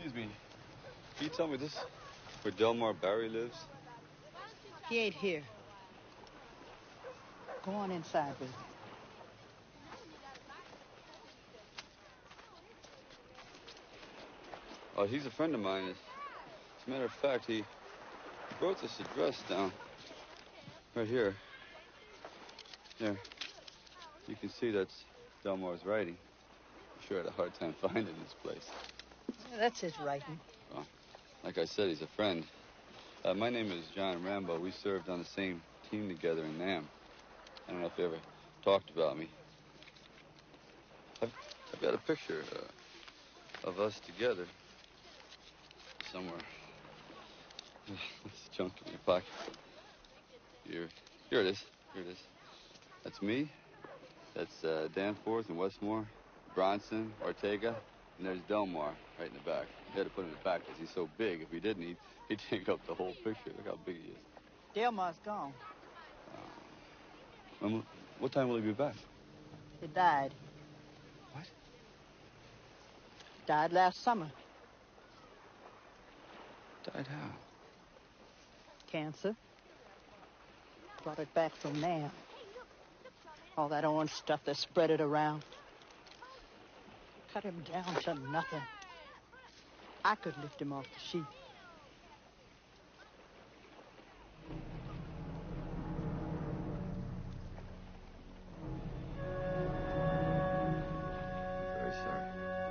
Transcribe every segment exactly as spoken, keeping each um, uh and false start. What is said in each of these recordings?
Excuse me. Can you tell me this where Delmar Barry lives? He ain't here. Go on inside with him. Oh, he's a friend of mine. As a matter of fact, he wrote this address down. Right here. There. You can see that's Delmar's writing. I'm sure I had a hard time finding this place. Yeah, that's his writing. Well, like I said, he's a friend. Uh, my name is John Rambo. We served on the same team together in Nam. I don't know if you ever talked about me. I've, I've got a picture uh, of us together somewhere. It's junk in your pocket. Here, here it is. Here it is. That's me. That's uh, Danforth and Westmore, Bronson, Ortega, and there's Delmar right in the back. We had to put him in the back because he's so big. If we didn't, he'd, he'd take up the whole picture. Look how big he is. Delmar's gone. Uh, when, what time will he be back? He died. What? Died last summer. Died how? Cancer. Brought it back from Nam. All that orange stuff, they spread it around. Cut him down to nothing. I could lift him off the sheet. Very sorry.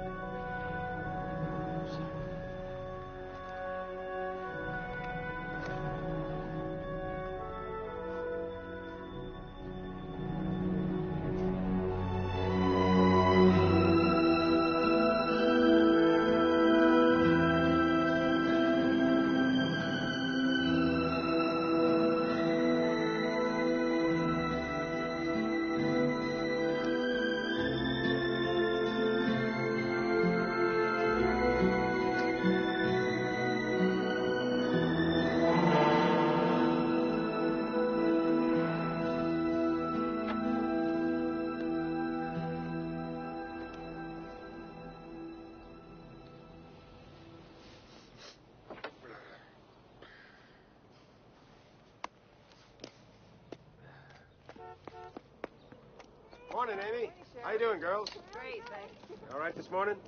Morning, Amy. How you doing, girls? Great, thanks. All right this morning?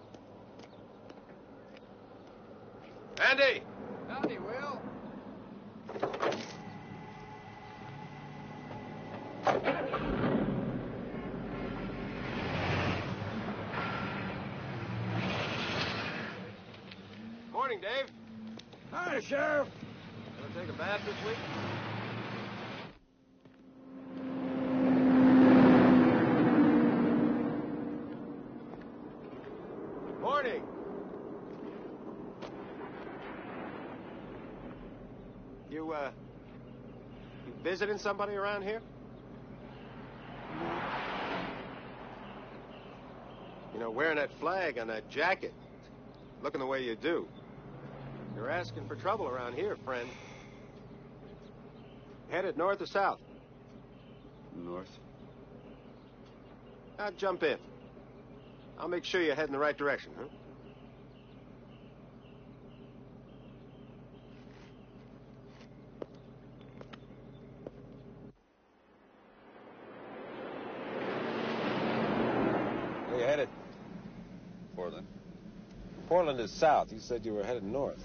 Andy! Howdy, Will. Morning, Dave. Hi, Sheriff. Gonna take a bath this week? Morning. You, uh, you visiting somebody around here? You know, wearing that flag on that jacket, looking the way you do. You're asking for trouble around here, friend. Headed north or south? North. Now jump in. I'll make sure you head in the right direction, huh? Where you headed? Portland. Portland is south. You said you were headed north.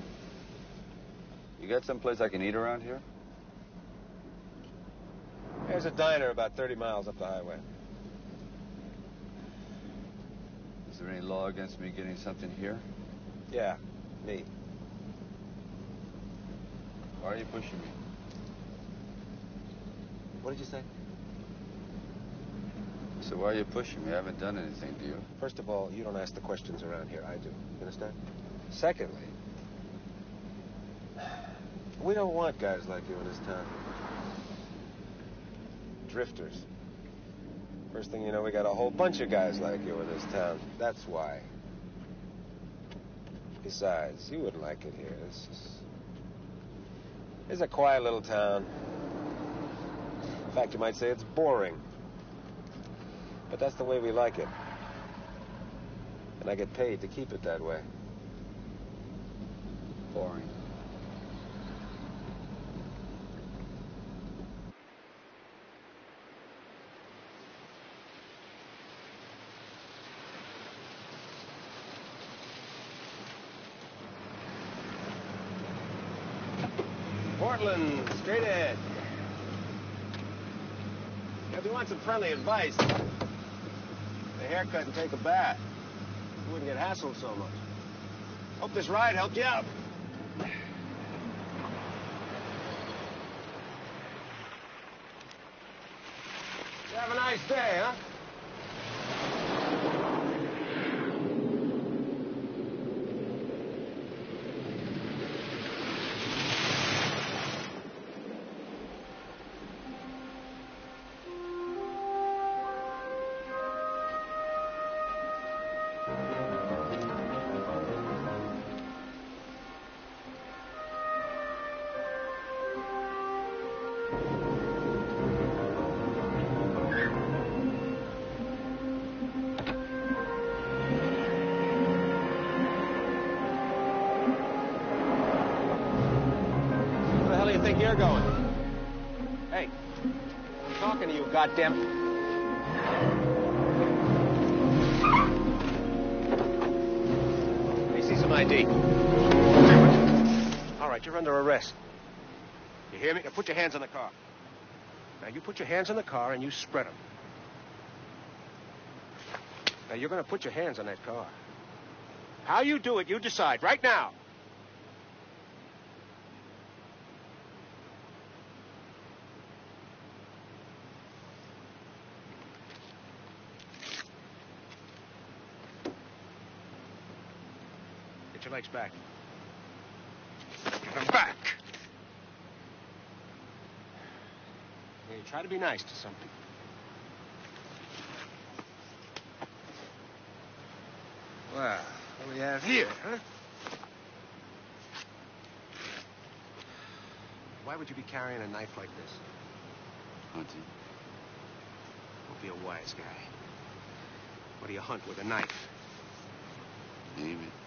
You got someplace I can eat around here? There's a diner about thirty miles up the highway. Is there any law against me getting something here? Yeah, me. Why are you pushing me? What did you say? So why are you pushing me? I haven't done anything to you. First of all, you don't ask the questions around here. I do. You understand? Secondly, we don't want guys like you in this town. Drifters. First thing you know, we got a whole bunch of guys like you in this town. That's why. Besides, you wouldn't like it here. This is... It's a quiet little town. In fact, you might say it's boring. But that's the way we like it. And I get paid to keep it that way. boring. Portland, straight ahead. If you want some friendly advice, a haircut and take a bath. You wouldn't get hassled so much. Hope this ride helped you out. You have a nice day, huh? Think you're going? Hey, I'm talking to you, goddammit. Let me see some I D. All right, you're under arrest. You hear me? Now put your hands on the car. Now you put your hands on the car and you spread them. Now you're going to put your hands on that car. How you do it, you decide right now. Get your legs back. Get them back. Yeah, you try to be nice to some people. Well, what do we have here, huh? Why would you be carrying a knife like this? Hunting. Don't be a wise guy. What do you hunt with a knife? Name it.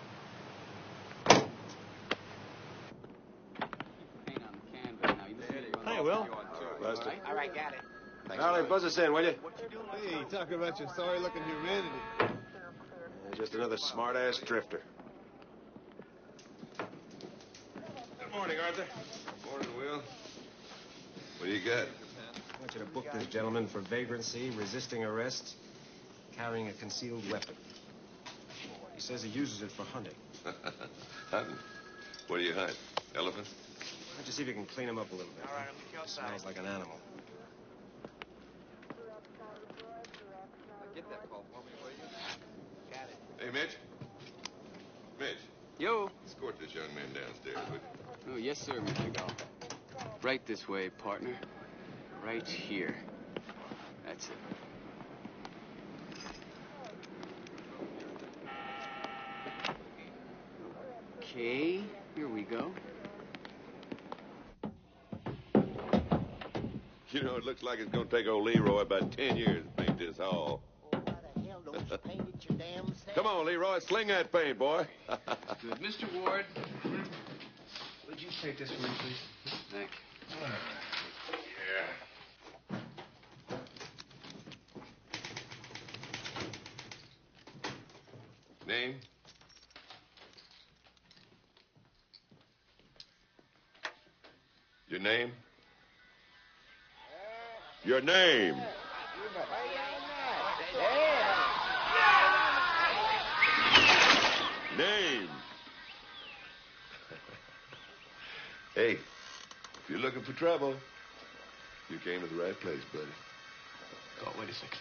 Hey, Will. Buster. All right, got it. Charlie, buzz us in, will you? Hey, talk about your sorry-looking humanity. Uh, just another smart-ass drifter. Good morning, Arthur. Morning, Will. What do you got? I want you to book this gentleman for vagrancy, resisting arrest, carrying a concealed weapon. He says he uses it for hunting. Hunting? What do you hunt? Elephant? Why don't you see if you can clean him up a little bit? All right, I'll be outside. Smells like an animal. Get that ball for me, will you? Got it. Hey, Mitch. Mitch, Yo. escort this young man downstairs, would you? Oh, yes, sir, Mister Gall. Right this way, partner. Right here. That's it. Okay, here we go. You know, it looks like it's going to take old Leroy about ten years to paint this hall. Oh, why the hell don't you paint it your damn self? Come on, Leroy, sling that paint, boy. Good. Mister Ward, would you take this for me, please? Thank you. Name? Your name? Your name? Name? Hey, if you're looking for trouble, you came to the right place, buddy. Oh, wait a second.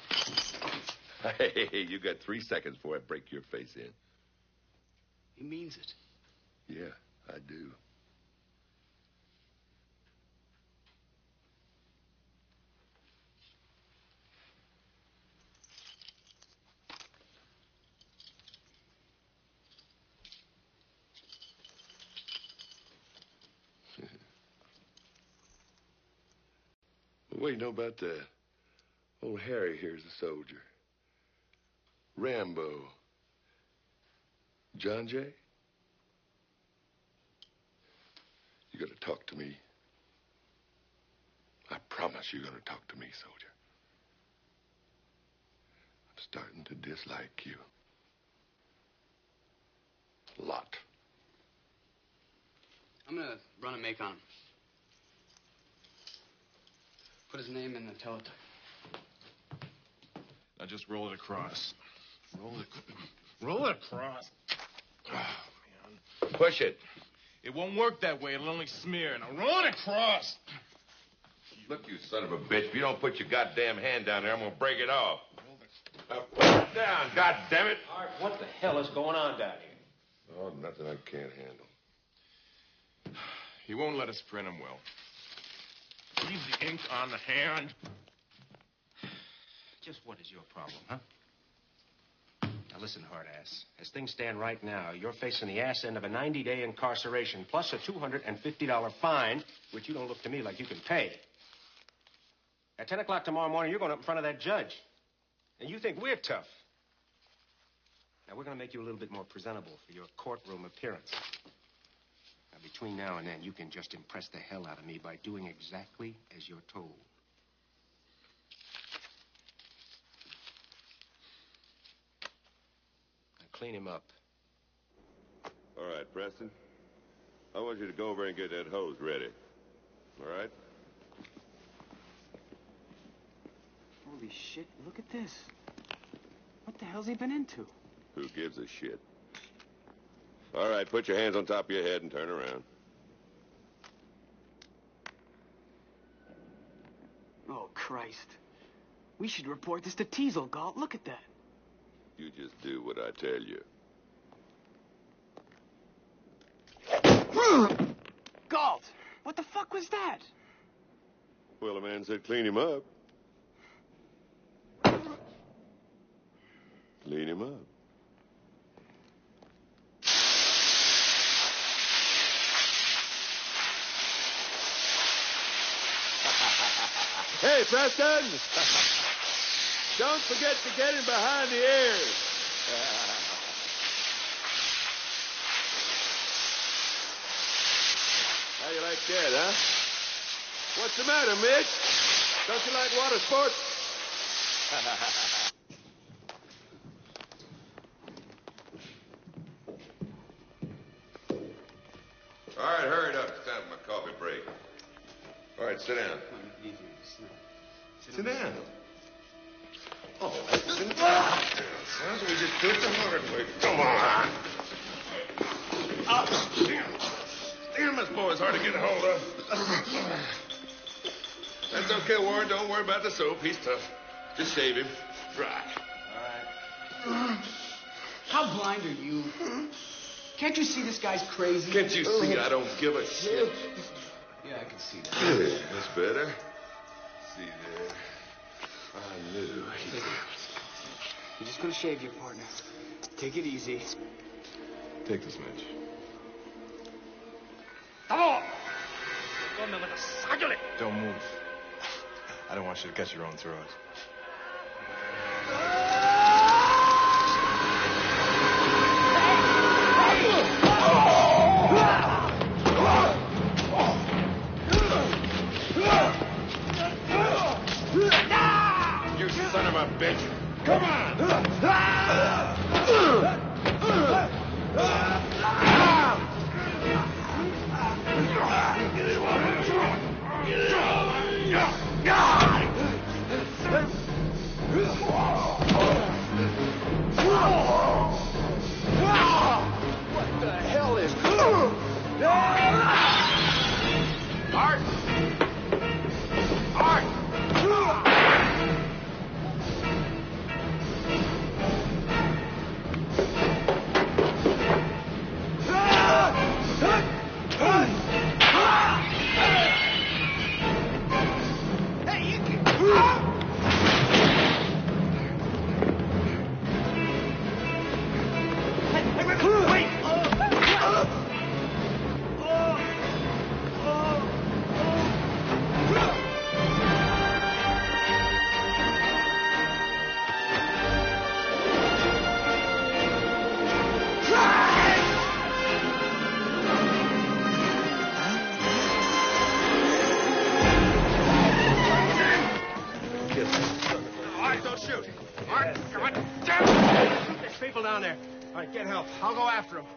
Hey, you got three seconds before I break your face in. He means it. Yeah, I do. What do you know about that? Old Harry here's a soldier. Rambo. John Jay? You're going to talk to me. I promise you're going to talk to me, soldier. I'm starting to dislike you. A lot. I'm gonna run a make on him. Put his name in the teletype. Now just roll it across. Roll it. Roll it across. Oh, man. Push it. It won't work that way. It'll only smear. Now roll it across. Look, you son of a bitch. If you don't put your goddamn hand down there, I'm gonna break it off. Now put it down, goddammit. Art, what the hell is going on down here? Oh, nothing I can't handle. He won't let us print him well. Leave the ink on the hand. Just what is your problem, huh? Now listen, hard-ass. As things stand right now, you're facing the ass end of a ninety-day incarceration plus a two hundred fifty dollar fine, which you don't look to me like you can pay. At ten o'clock tomorrow morning, you're going up in front of that judge. And you think we're tough. Now, we're going to make you a little bit more presentable for your courtroom appearance. Now, between now and then, you can just impress the hell out of me by doing exactly as you're told. Now, clean him up. All right, Preston. I want you to go over and get that hose ready. All right? Holy shit, look at this. What the hell's he been into? Who gives a shit? All right, put your hands on top of your head and turn around. Oh, Christ. We should report this to Teasel, Galt. Look at that. You just do what I tell you. Galt! What the fuck was that? Well, the man said clean him up. Clean him up. Hey, Preston! Don't forget to get him behind the ears. How you like that, huh? What's the matter, Mitch? Don't you like water sports? All right, hurry it up. It's time for my coffee break. All right, sit down. Easy, sit Sit down. Oh, sit down. Sounds like we just took the hard way. Come on. Oh, damn. Damn, this boy's hard to get a hold of. That's okay, Warren. Don't worry about the soap. He's tough. Just shave him. Dry. All right. How blind are you? Can't you see this guy's crazy? Can't you see I don't give a shit? Yeah, I can see that. Yeah, that's better. See there. I knew. You're just gonna shave your partner. Take it easy. Take this, Mitch. Don't move. I don't want you to cut your own throat. You son of a bitch. Come on. What the hell is... Art! Art! right, don't shoot. All right, God damn it! There's people down there. All right, get help. I'll go after him.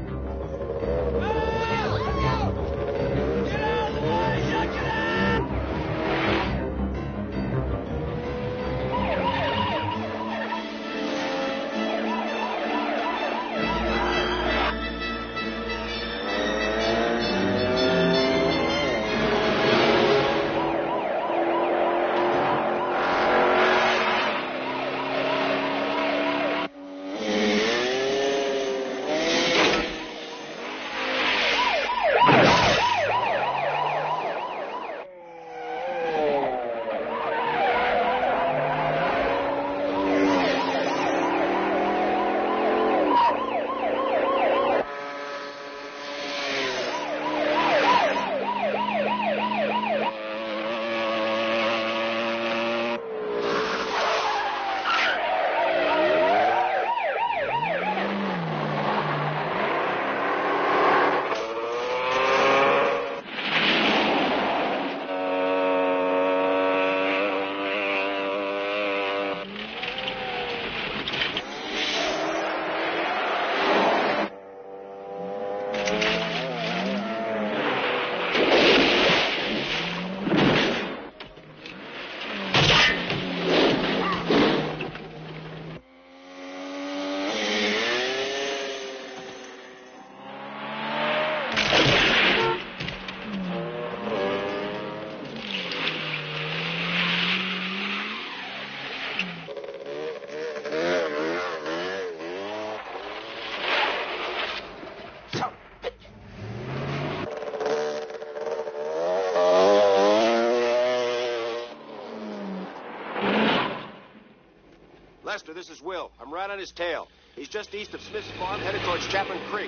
Lester, this is Will. I'm right on his tail. He's just east of Smith's Farm, headed towards Chapman Creek.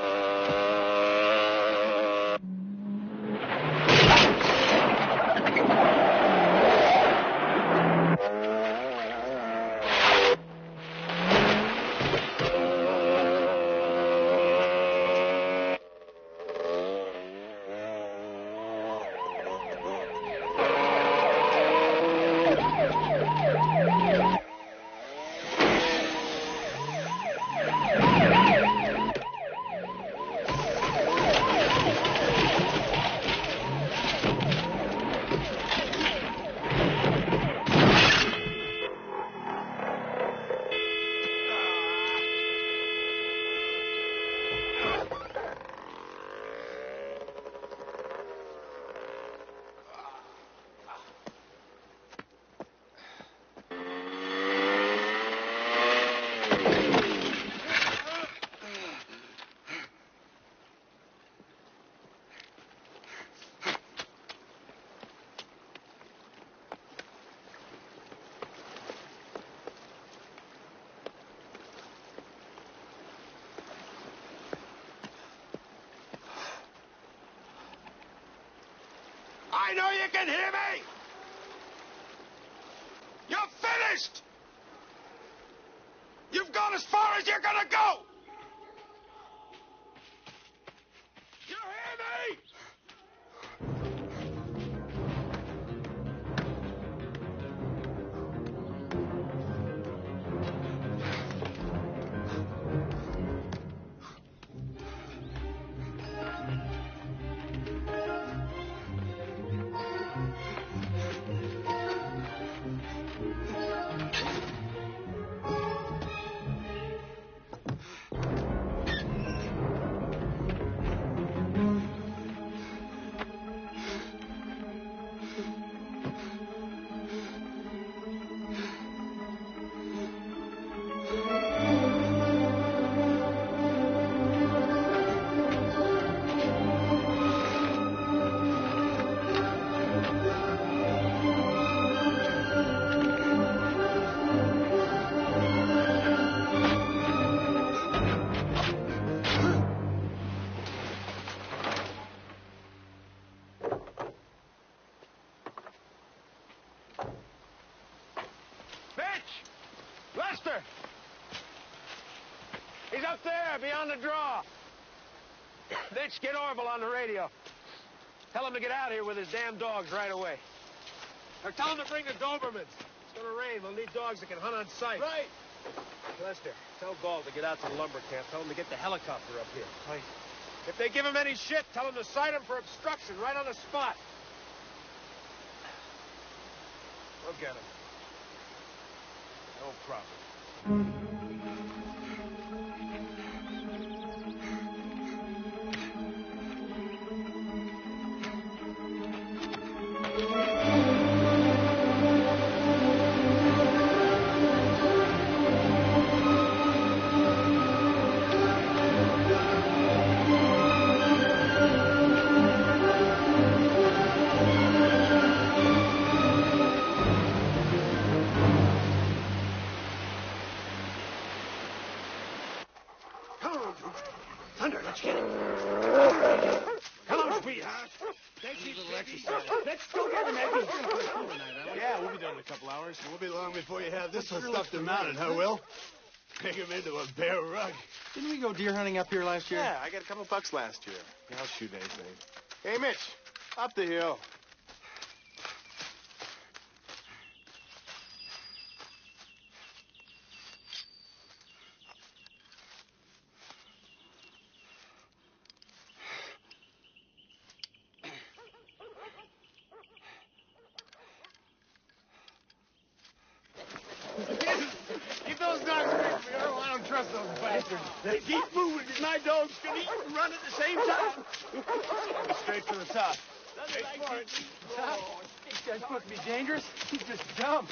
I know you can hear me! You're finished! You've gone as far as you're gonna go! You hear me? Lester! He's up there, beyond the draw. Mitch, get Orville on the radio. Tell him to get out here with his damn dogs right away. Or tell him to bring the Dobermans. It's gonna rain. We'll need dogs that can hunt on sight. Right. Lester, tell Gall to get out to the lumber camp. Tell him to get the helicopter up here. Right. If they give him any shit, tell him to cite him for obstruction right on the spot. We'll get him. No problem. Thunder, let's get him. Come on, sweetheart. Thank you, Let's go get him, Eddie. Yeah, we'll be done in a couple hours. It won't be long before you have this one stuffed and mounted, huh, Will? Make him into a bear rug. Didn't we go deer hunting up here last year? Yeah, I got a couple bucks last year. Yeah, I'll shoot anything. Hey, Mitch, up the hill. Keep those dogs away from me, Earl. I don't trust those bastards. They keep moving, and my dogs can eat and run at the same time. Straight to the top. Wait for it. This guy's supposed to be dangerous. He's just dumb.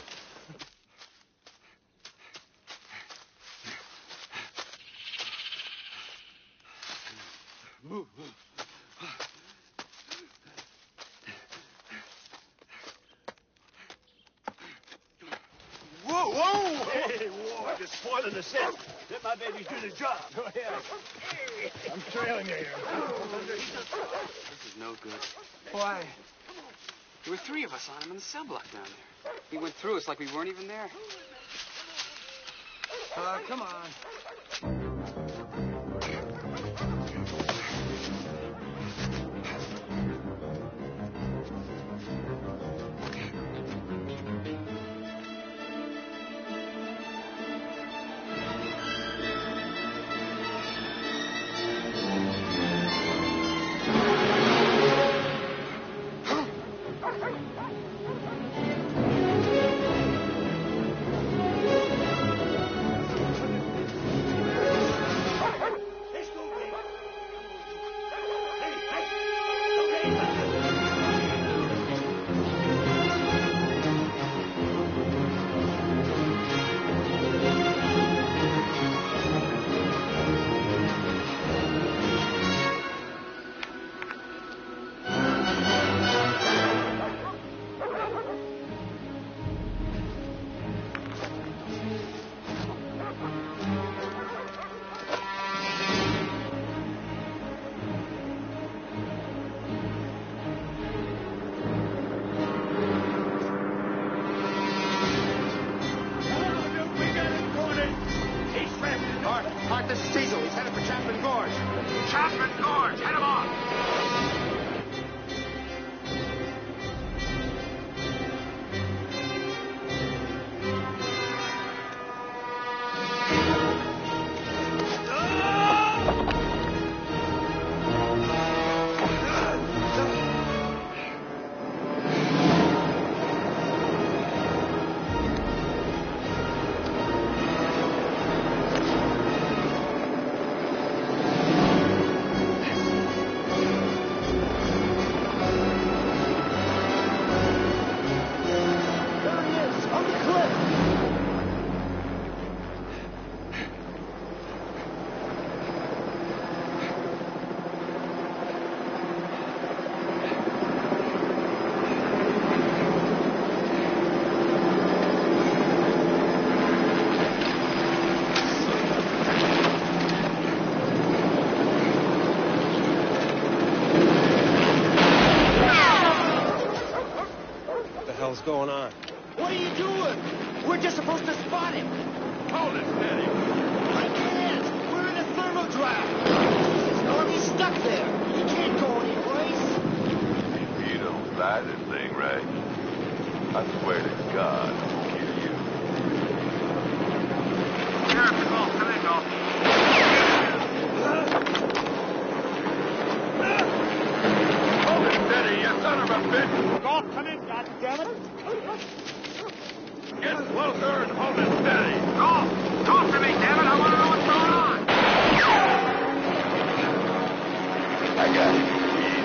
Move, move. Whoa, whoa! Hey, whoa, you're spoiling the scent. Let my babies do the job. Go ahead. I'm trailing you here. This is no good. Why? There were three of us on him in the cell block down there. He went through us like we weren't even there. Uh, come on. Hart, this is Cecil. He's headed for Chapman Gorge. Chapman Gorge, head him off. What's going on? What are you doing? We're just supposed to spot him. Hold it, Steady. I can't. We're in a thermal draft. Normie's stuck there. He can't go anyplace. You don't fly this thing right. I swear to God, I'll kill you. Gulf. Hold it steady, you son of a bitch! Gulf, come in, goddammit! Get closer and hold it steady! Gulf, talk to me, damn it! I want to know what's going on! I got it.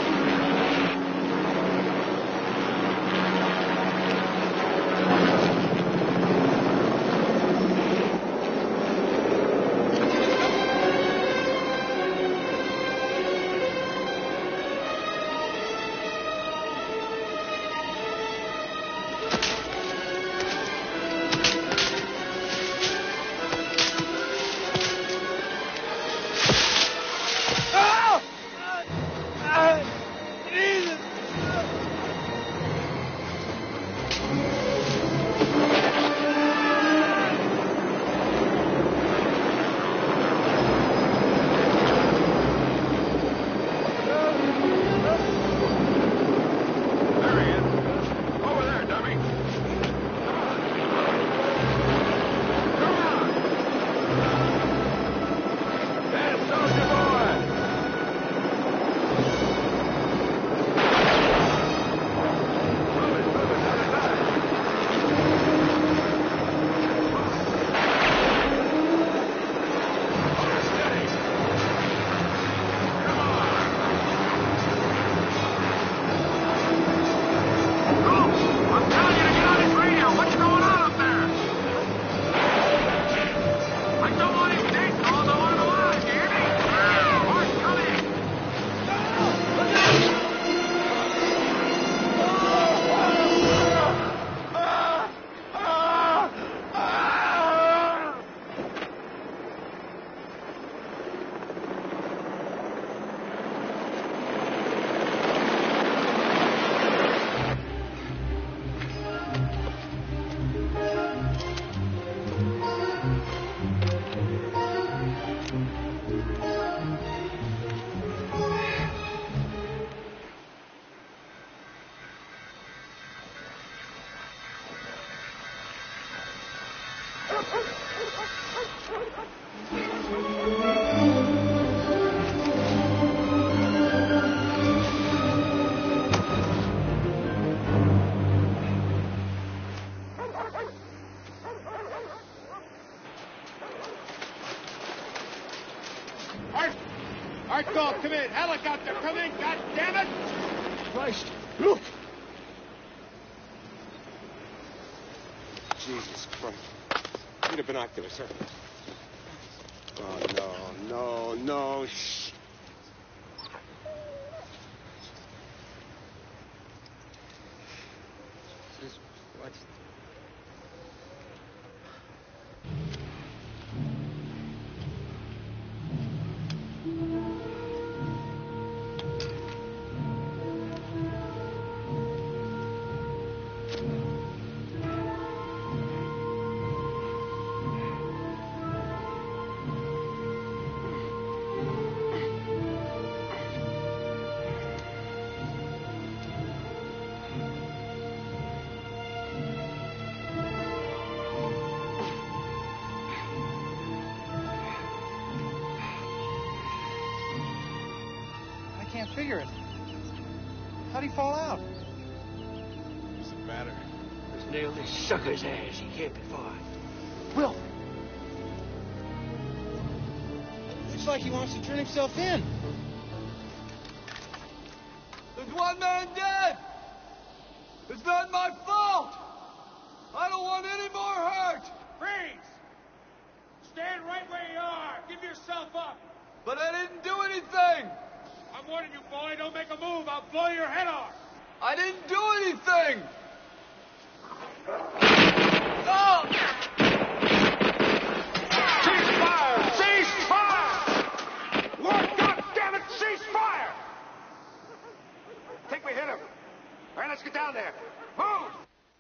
Art Gulf, come in. Helicopter, come in, God damn it! Christ, look! Jesus Christ. Need a binocular, sir. Oh, no, no, no. Shh. Jesus, what? Can't figure it. How'd he fall out? What's the matter? Let's nail this sucker's ass. He can't be far. Will! Looks like he wants to turn himself in. There's one man dead! It's not my fault! I don't want any more hurt! Freeze! Stand right where you are. Give yourself up. But I didn't do anything! I'm warning you, boy. Don't make a move. I'll blow your head off. I didn't do anything! Oh! Cease fire! Cease fire! Lord God damn it! Cease fire! Think we hit him. All right, let's get down there. Move!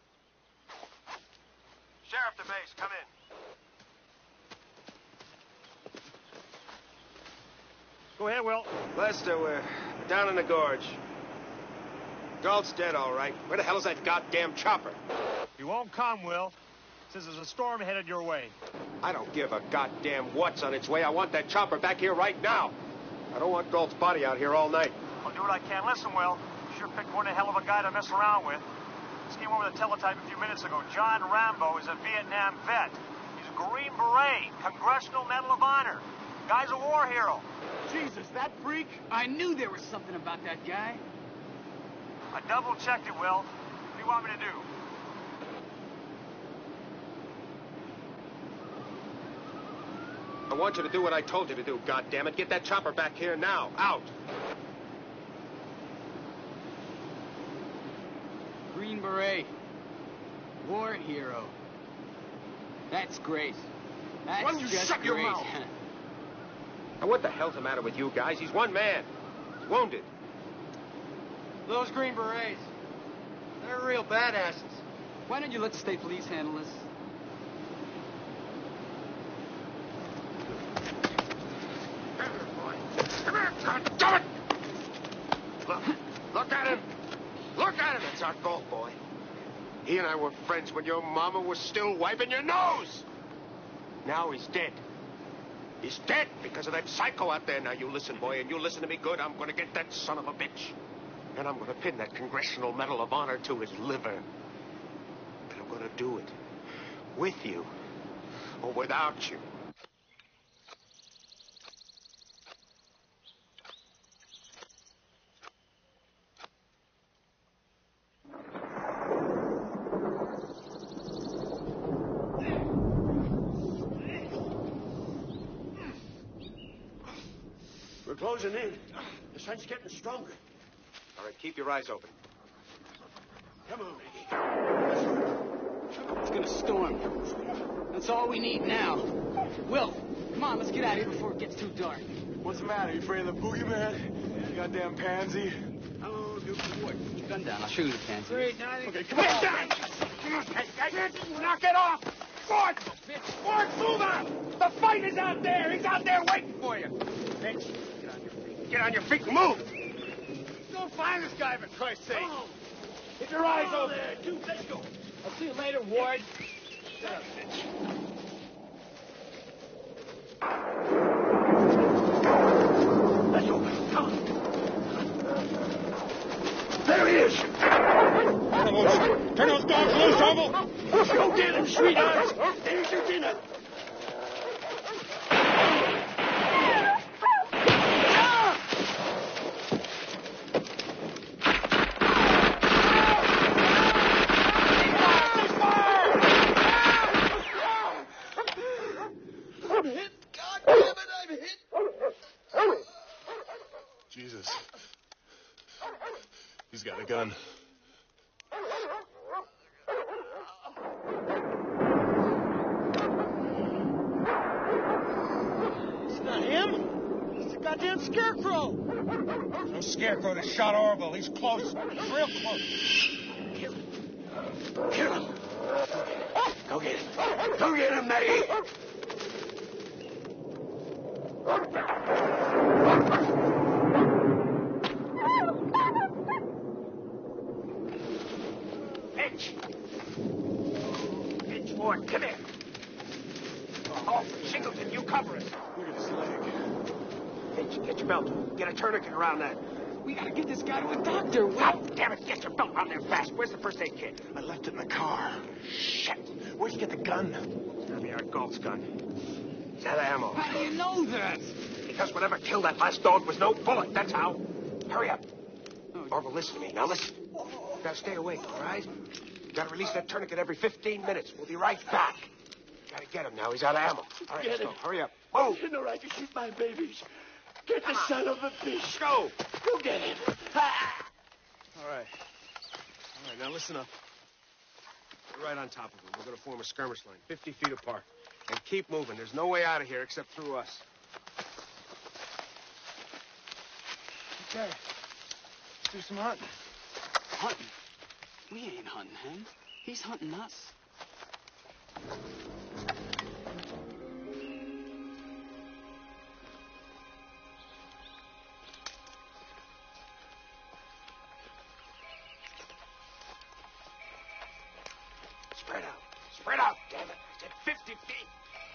Sheriff to base, come in. Go ahead, Will. Lester, we're down in the gorge. Galt's dead, all right. Where the hell is that goddamn chopper? He won't come, Will. Says there's a storm headed your way. I don't give a goddamn what's on its way. I want that chopper back here right now. I don't want Galt's body out here all night. I'll do what I can. Listen, Will, you sure picked one hell of a guy to mess around with. This came over the teletype a few minutes ago. John Rambo is a Vietnam vet. He's a Green Beret, Congressional Medal of Honor. Guy's a war hero. Jesus, that freak? I knew there was something about that guy. I double-checked it, Will. What do you want me to do? I want you to do what I told you to do, goddammit. Get that chopper back here now. Out. Green Beret. War hero. That's great. That's Why don't you just shut your great. mouth? Now, what the hell's the matter with you guys? He's one man. He's wounded. Those Green Berets, they're real badasses. Why don't you let the state police handle this? Come here, goddammit! Look, look at him. Look at him. That's our Galt boy. He and I were friends when your mama was still wiping your nose. Now he's dead. He's dead because of that psycho out there. Now you listen, boy, and you listen to me good. I'm going to get that son of a bitch. And I'm going to pin that Congressional Medal of Honor to his liver. And I'm going to do it with you or without you. We're closing in. The sun's getting stronger. All right, keep your eyes open. Come on, Maggie. It's gonna storm. That's all we need now. Will, come on, let's get out of here before it gets too dark. What's the matter? You afraid of the boogeyman? You goddamn pansy. Oh, good boy. Put your gun down. I'll show you the pansy. Great, now I think... Okay, come on. Down. Come on, hey, hey, knock it off! Ford! Ford, move on! The fight is out there! He's out there waiting for you! Mitch, get on your feet. Get on your feet and move! Go find this guy, for Christ's sake! Oh. Get your eyes oh, open! There, dude, let's go! I'll see you later, Ward. Shut up, Mitch. Let's go. Come on. There he is! Turn loose. Turn those dogs loose, Orville! Go get him, sweetheart! There's your dinner! I'm hit! God damn it, I'm hit! Jesus. He's got a gun. It's not him. It's the goddamn scarecrow. No scarecrow that shot Orville. He's close. He's real close. Kill him. Kill him. Go get him. Go get him, Maggie. Mitch. Mitch Ward, come here. Oh, Singleton, you cover us. Look at his leg. Mitch, get your belt. Get a tourniquet around that. We gotta get this guy to a doctor, Will. God damn it, get your belt around there fast. Where's the first aid kit? I left it in the car. Shit. Where'd you get the gun? It's gotta be our Galt's gun. It's out of ammo. How do you know that? Because whatever killed that last dog was no bullet, that's how. Hurry up. Orville, listen to me. Now listen. You gotta stay awake, all right? You gotta release that tourniquet every fifteen minutes. We'll be right back. You gotta get him now. He's out of ammo. All right, let's go. Hurry up. Move. You know right to shoot my babies. Get the son of a bitch. Go. Go get him. Ah. All right. All right, now listen up. You're right on top of him. We're gonna form a skirmish line, fifty feet apart. And keep moving. There's no way out of here except through us. Okay. Let's do some hunting. Hunting? We ain't hunting him. He's hunting us. Spread out. Spread out, damn it. I said fifty feet.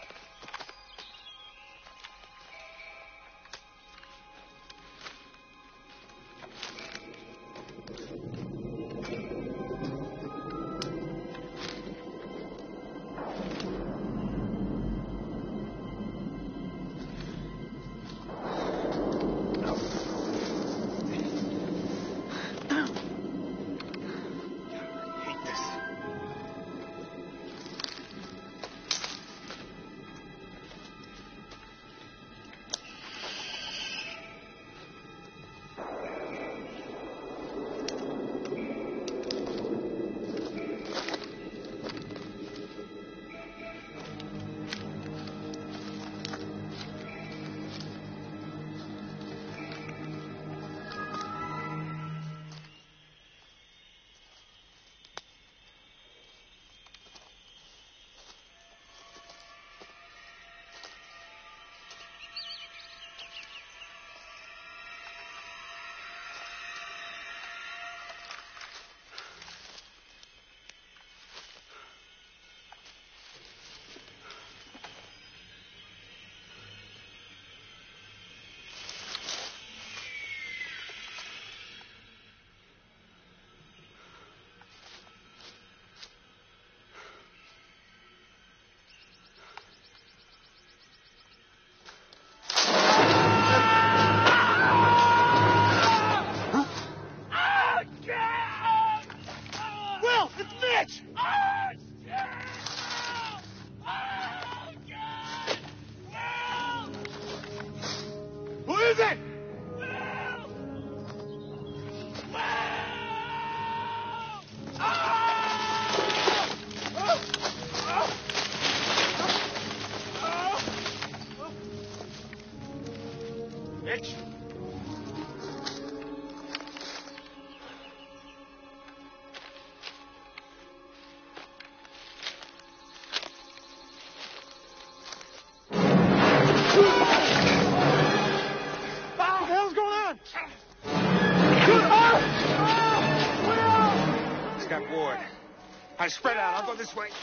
I spread out. I'll go this way.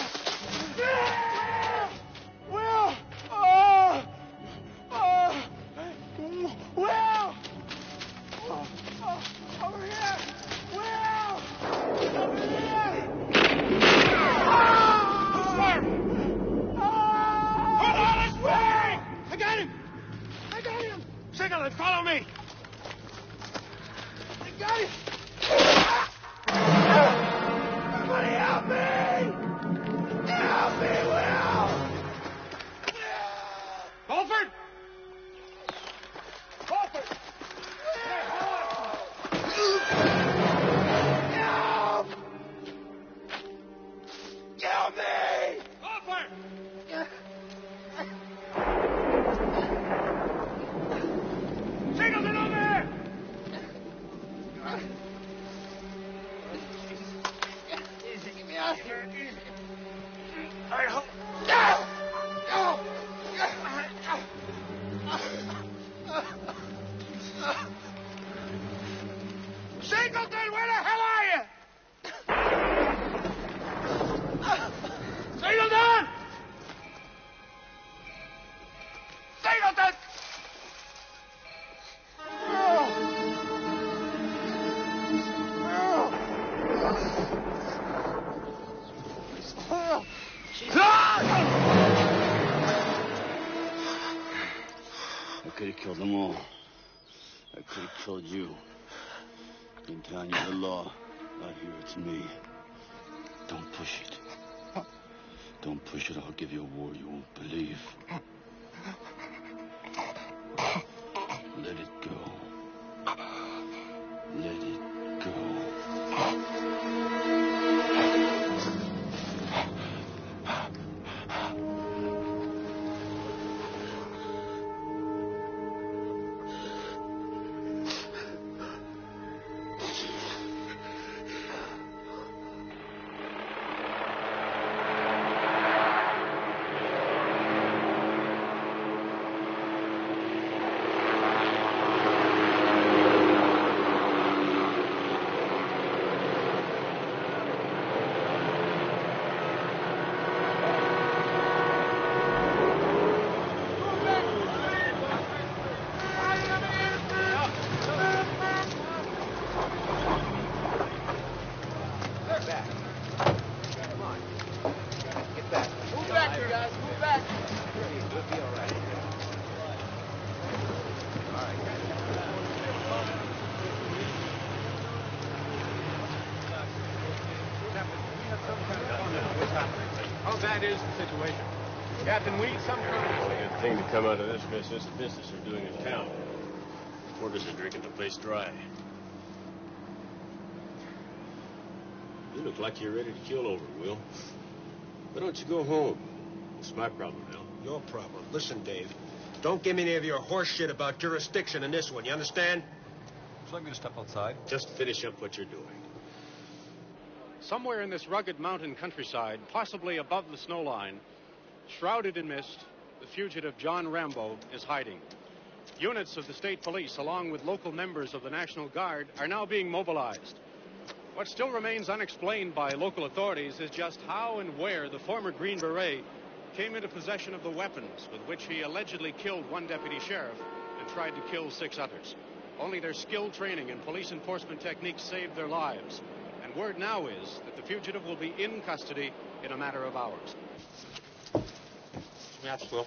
Will! Oh! Oh! Will! Oh, oh, over here! Will! Over here! Oh! Hold on, it's way! I got him! I got him! Singleton, follow me! I got him! Somebody help me! Help me, Will! Fulford! Fulford! Help! Help me! Fulford! Singleton, over here! Easy, get me out of here. Easy. All right, hold. No! No! Singleton, where the hell are you? Singleton! Singleton! I could have killed them all. I could have killed you. I'm telling you the law. Out here, it's me. Don't push it. Don't push it. I'll give you a war you won't believe. Let it go. Let it go. is the situation? Captain, we need some kind of... Only good thing to come out of this mess is the business they're doing in town. Workers are drinking the place dry. You look like you're ready to kill over, Will. Why don't you go home? It's my problem now. Your problem. Listen, Dave. Don't give me any of your horse shit about jurisdiction in this one, you understand? Would you like me to step outside? Just finish up what you're doing. Somewhere in this rugged mountain countryside, possibly above the snow line, shrouded in mist, the fugitive John Rambo is hiding. Units of the state police, along with local members of the National Guard, are now being mobilized. What still remains unexplained by local authorities is just how and where the former Green Beret came into possession of the weapons with which he allegedly killed one deputy sheriff and tried to kill six others. Only their skilled training and police enforcement techniques saved their lives. And word now is that the fugitive will be in custody in a matter of hours. Maps, Will.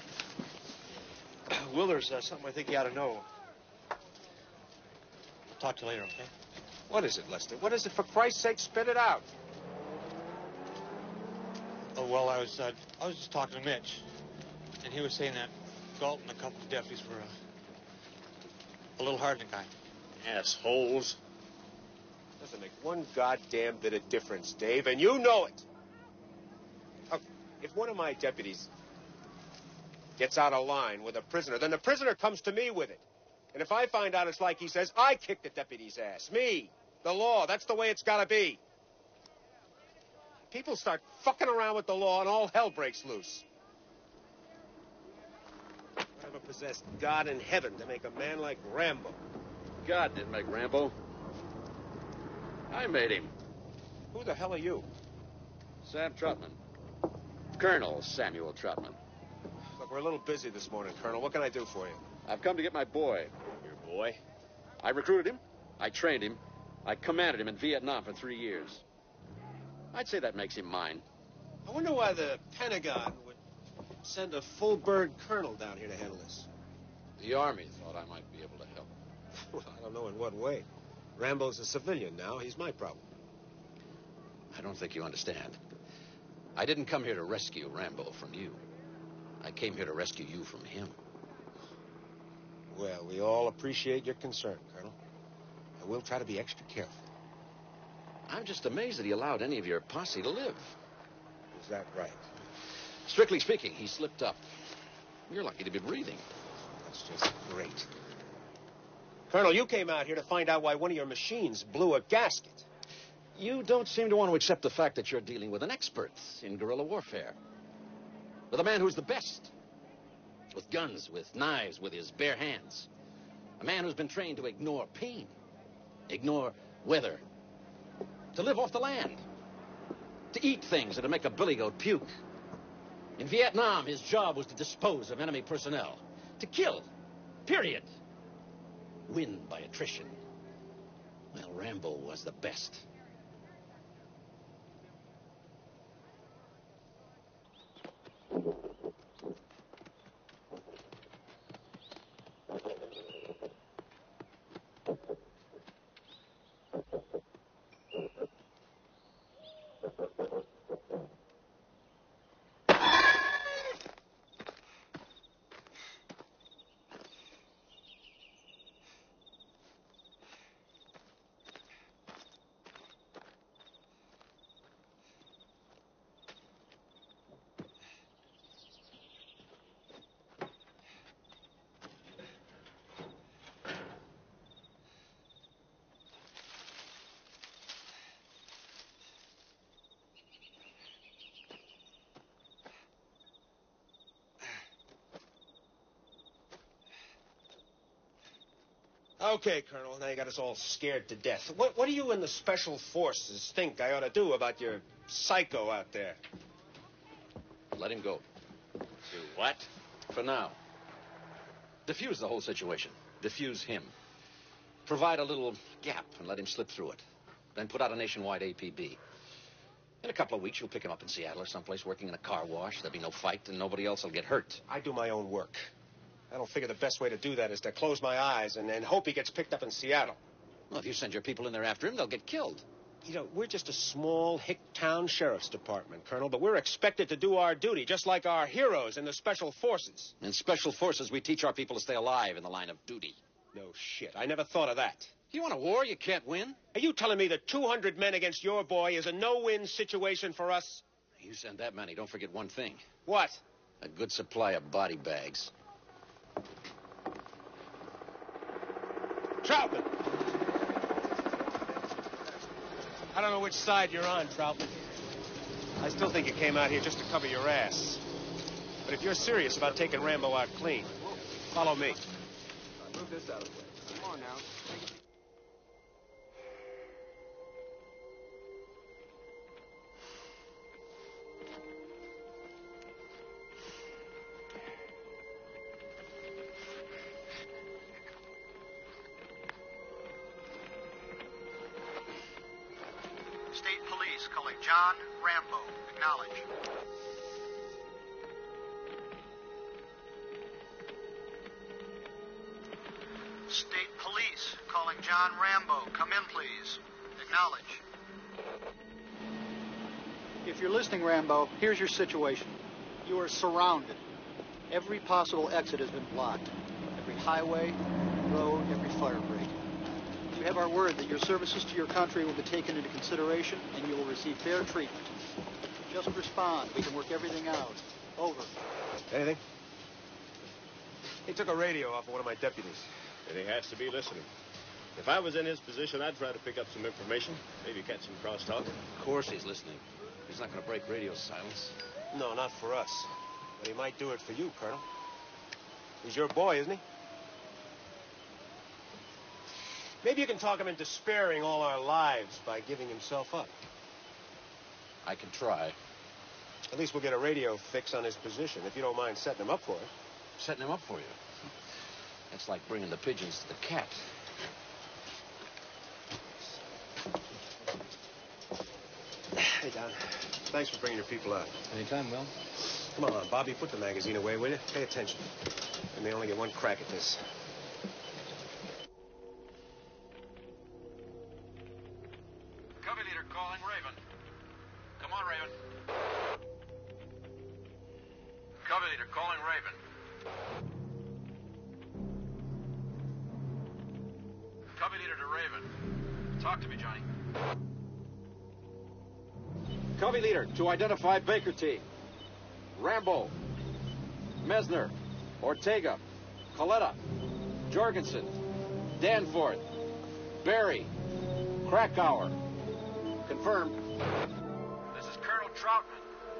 Will, there's uh, something I think you ought to know. I'll talk to you later, okay? What is it, Lester? What is it? For Christ's sake, spit it out. Oh, well, I was uh, I was just talking to Mitch, and he was saying that Galt and a couple of deputies were uh, a little hard on the guy. Assholes. Doesn't make one goddamn bit of difference, Dave, and you know it. Uh, if one of my deputies gets out of line with a prisoner, then the prisoner comes to me with it. And if I find out it's like he says, I kicked the deputy's ass. Me. The law. That's the way it's got to be. People start fucking around with the law and all hell breaks loose. Whatever possessed God in heaven to make a man like Rambo? God didn't make Rambo. I made him. Who the hell are you? Sam Trotman. Colonel Samuel Trotman. Look, we're a little busy this morning, Colonel. What can I do for you? I've come to get my boy. Your boy? I recruited him. I trained him. I commanded him in Vietnam for three years. I'd say that makes him mine. I wonder why the Pentagon would send a full-bird colonel down here to handle this. The Army thought I might be able to help. Well, I don't know in what way. Rambo's a civilian now. He's my problem. I don't think you understand. I didn't come here to rescue Rambo from you. I came here to rescue you from him. Well, we all appreciate your concern, Colonel. And we'll try to be extra careful. I'm just amazed that he allowed any of your posse to live. Is that right? Strictly speaking, he slipped up. You're lucky to be breathing. That's just great. Colonel, you came out here to find out why one of your machines blew a gasket. You don't seem to want to accept the fact that you're dealing with an expert in guerrilla warfare. With a man who's the best. With guns, with knives, with his bare hands. A man who's been trained to ignore pain. Ignore weather. To live off the land. To eat things that'll make a billy goat puke. In Vietnam, his job was to dispose of enemy personnel. To kill. Period. Win by attrition. Well, Rambo was the best. Okay, Colonel, now you got us all scared to death. What, what do you and the Special Forces think I ought to do about your psycho out there? Let him go. Do what? For now. Diffuse the whole situation. Diffuse him. Provide a little gap and let him slip through it. Then put out a nationwide A P B. In a couple of weeks, you'll pick him up in Seattle or someplace working in a car wash. There'll be no fight, and nobody else will get hurt. I do my own work. I don't figure the best way to do that is to close my eyes and, and hope he gets picked up in Seattle. Well, if you send your people in there after him, they'll get killed. You know, we're just a small hick-town sheriff's department, Colonel, but we're expected to do our duty, just like our heroes in the Special Forces. In Special Forces, we teach our people to stay alive in the line of duty. No shit. I never thought of that. You want a war you can't win? Are you telling me that two hundred men against your boy is a no-win situation for us? You send that many, don't forget one thing. What? A good supply of body bags. Troutman! I don't know which side you're on, Troutman. I still think you came out here just to cover your ass. But if you're serious about taking Rambo out clean, follow me. Move this out of the way. Come on now. State Police calling John Rambo. Acknowledge. State Police calling John Rambo. Come in, please. Acknowledge. If you're listening, Rambo, here's your situation. You are surrounded. Every possible exit has been blocked. Every highway, road, every fire break. You have our word that your services to your country will be taken into consideration and you will receive fair treatment. Just respond. We can work everything out. Over. Anything? He took a radio off of one of my deputies. And he has to be listening. If I was in his position, I'd try to pick up some information, maybe catch some crosstalk. Of course he's listening. He's not going to break radio silence. No, not for us. But he might do it for you, Colonel. He's your boy, isn't he? Maybe you can talk him into sparing all our lives by giving himself up. I can try. At least we'll get a radio fix on his position, if you don't mind setting him up for it. Setting him up for you? That's like bringing the pigeons to the cat. Hey, Don. Thanks for bringing your people out. Anytime, Will. Come on, Bobby, put the magazine away, will you? Pay attention. And they only get one crack at this. Covey leader calling Raven. Come on, Raven. Covey leader calling Raven. Covey leader to Raven. Talk to me, Johnny. Covey leader to identify Baker T. Rambo. Mesner. Ortega. Coletta. Jorgensen. Danforth. Barry. Krakauer. Confirmed. This is Colonel Troutman.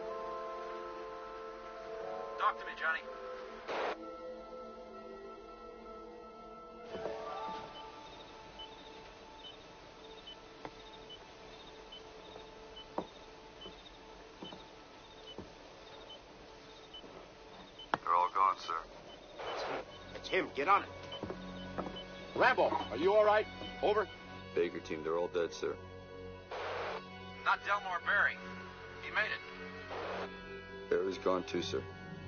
Talk to me, Johnny. They're all gone, sir. It's him. Get on it. Rambo, are you all right? Over. Baker team, they're all dead, sir. Not Delmore Barry. He made it. Barry's gone too, sir.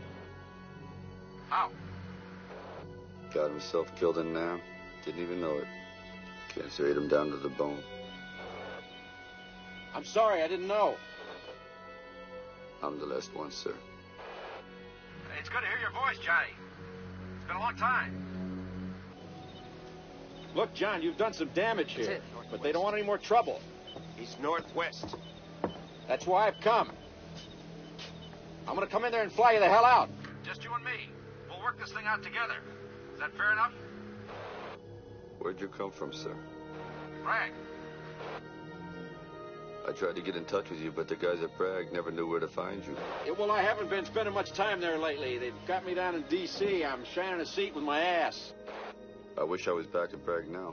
How? Got himself killed in Nam. Didn't even know it. Cancer ate him down to the bone. I'm sorry, I didn't know. I'm the last one, sir. It's good to hear your voice, Johnny. It's been a long time. Look, John, you've done some damage here, but they don't want any more trouble. He's northwest. That's why I've come. I'm going to come in there and fly you the hell out. Just you and me. We'll work this thing out together. Is that fair enough? Where'd you come from, sir? Bragg. I tried to get in touch with you, but the guys at Bragg never knew where to find you. Yeah, well, I haven't been spending much time there lately. They've got me down in D C I'm shining a seat with my ass. I wish I was back at Bragg now.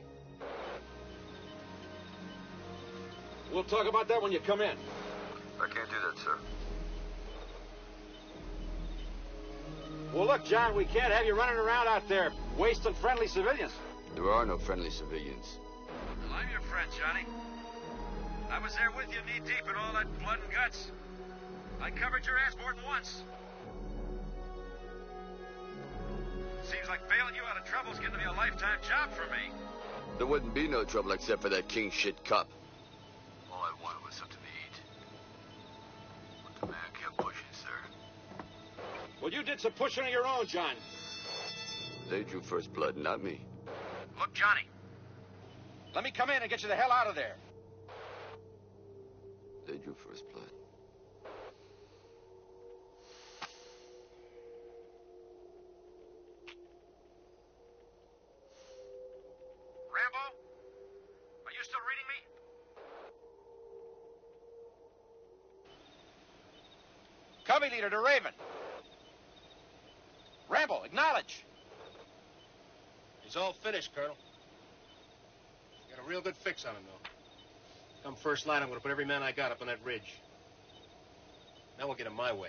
We'll talk about that when you come in. I can't do that, sir. Well, look, John, we can't have you running around out there wasting friendly civilians. There are no friendly civilians. Well, I'm your friend, Johnny. I was there with you knee-deep in all that blood and guts. I covered your ass more than once. Seems like bailing you out of trouble is going to be a lifetime job for me. There wouldn't be no trouble except for that king shit cup. All Well, you did some pushing of your own, John. They drew first blood, not me. Look, Johnny. Let me come in and get you the hell out of there. They drew first blood. Rambo? Are you still reading me? Covey leader to Raven. Rambo, acknowledge. He's all finished, Colonel. Got a real good fix on him, though. Come first light, I'm going to put every man I got up on that ridge. Now we'll get him my way.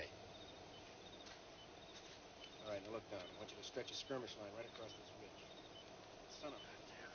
All right, now look down. I want you to stretch a skirmish line right across this ridge. Son of a...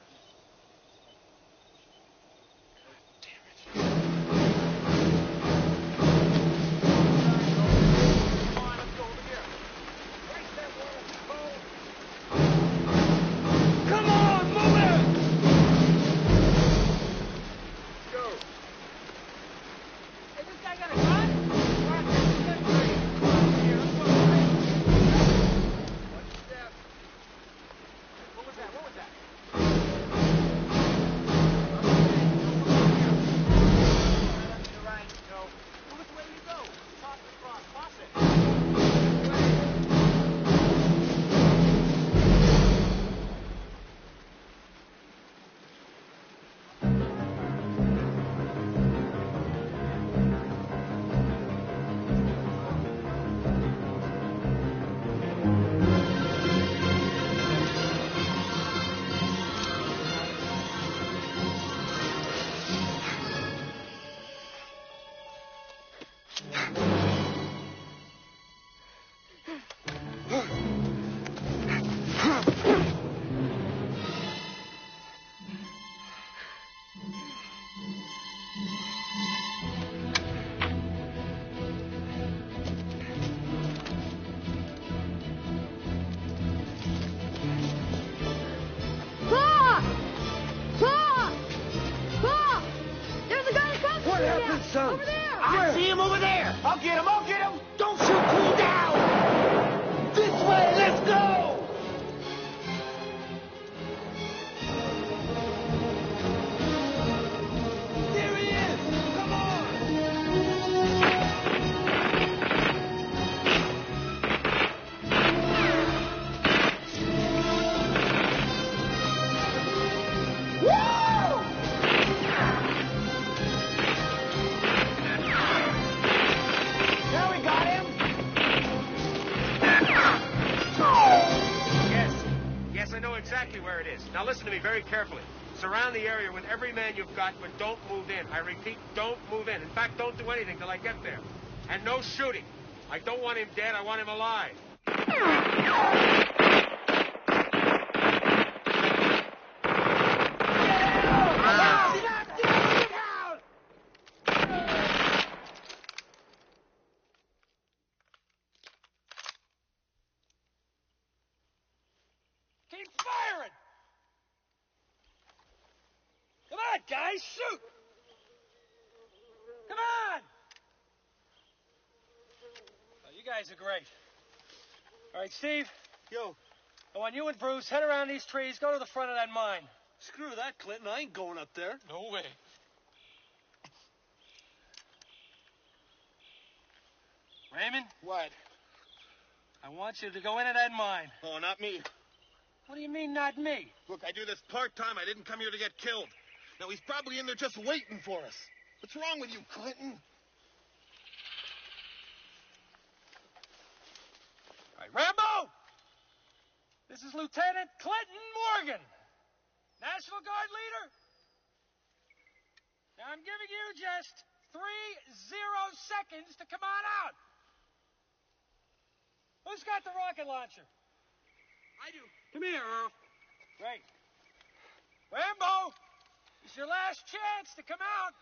Son. Over there! I see him over there! I'll get him, I'll get him! Don't shoot, cool down! This way, let's go! There he is! Come on! Woo! Exactly where it is. Now listen to me very carefully. Surround the area with every man you've got, but don't move in. I repeat, don't move in. In fact, don't do anything till I get there. And no shooting. I don't want him dead. I want him alive. Keep firing! Come on, guys, shoot! Come on! Oh, you guys are great. All right, Steve. Yo. I want you and Bruce head around these trees, go to the front of that mine. Screw that, Clinton. I ain't going up there. No way. Raymond? What? I want you to go into that mine. Oh, not me. What do you mean, not me? Look, I do this part-time. I didn't come here to get killed. Now, he's probably in there just waiting for us. What's wrong with you, Clinton? All right, Rambo! This is Lieutenant Clinton Morgan, National Guard leader. Now, I'm giving you just three zero seconds to come on out. Who's got the rocket launcher? I do. Come here, Earl. Great. Rambo, it's your last chance to come out.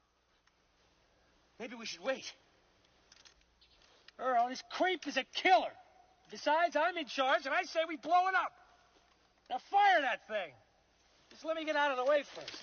Maybe we should wait. Earl, this creep is a killer. Besides, I'm in charge, and I say we blow it up. Now fire that thing. Just let me get out of the way first.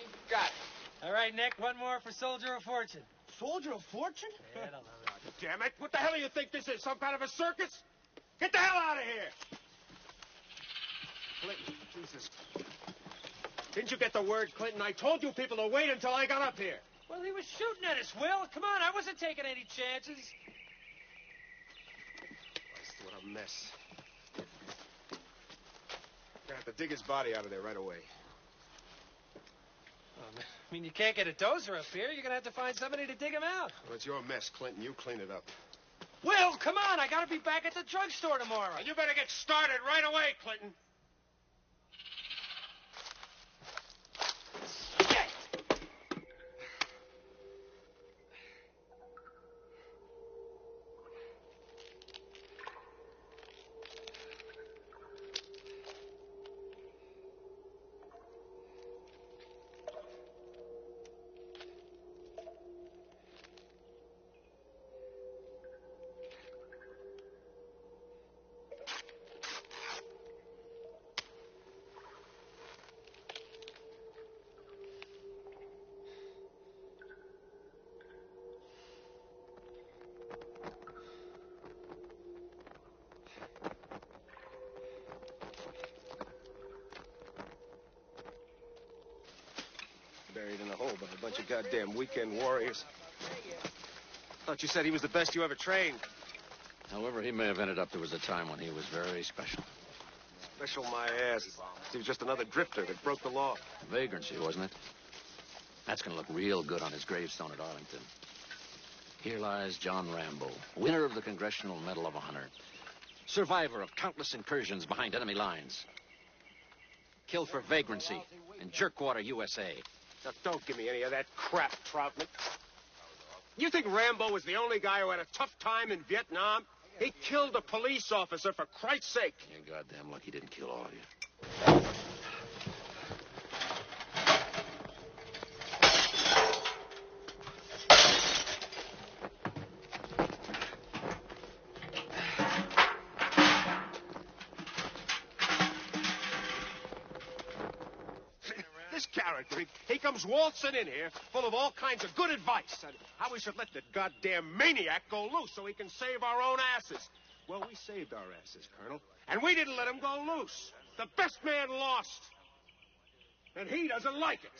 Ain't got it. All right, Nick, one more for Soldier of Fortune. Soldier of Fortune? Yeah, I don't know. Damn it! What the hell do you think this is? Some kind of a circus? Get the hell out of here! Clinton, Jesus. Didn't you get the word, Clinton? I told you people to wait until I got up here. Well, he was shooting at us, Will. Come on, I wasn't taking any chances. Christ, what a mess. Gonna have to dig his body out of there right away. Oh, I mean, you can't get a dozer up here. You're gonna have to find somebody to dig him out. Well, it's your mess, Clinton. You clean it up. Will, come on. I gotta be back at the drugstore tomorrow. And you better get started right away, Clinton. Buried in a hole by a bunch of goddamn weekend warriors. Thought you said he was the best you ever trained. However he may have ended up, there was a time when he was very special. Special my ass. He was just another drifter that broke the law. Vagrancy, wasn't it? That's going to look real good on his gravestone at Arlington. Here lies John Rambo, winner of the Congressional Medal of Honor, survivor of countless incursions behind enemy lines, killed for vagrancy in Jerkwater, U S A. Now, don't give me any of that crap, Troutman. You think Rambo was the only guy who had a tough time in Vietnam? He killed a police officer, for Christ's sake. You're goddamn lucky he didn't kill all of you. Character. He, he comes waltzing in here full of all kinds of good advice on how we should let the goddamn maniac go loose so he can save our own asses. Well, we saved our asses, Colonel, and we didn't let him go loose. The best man lost, and he doesn't like it.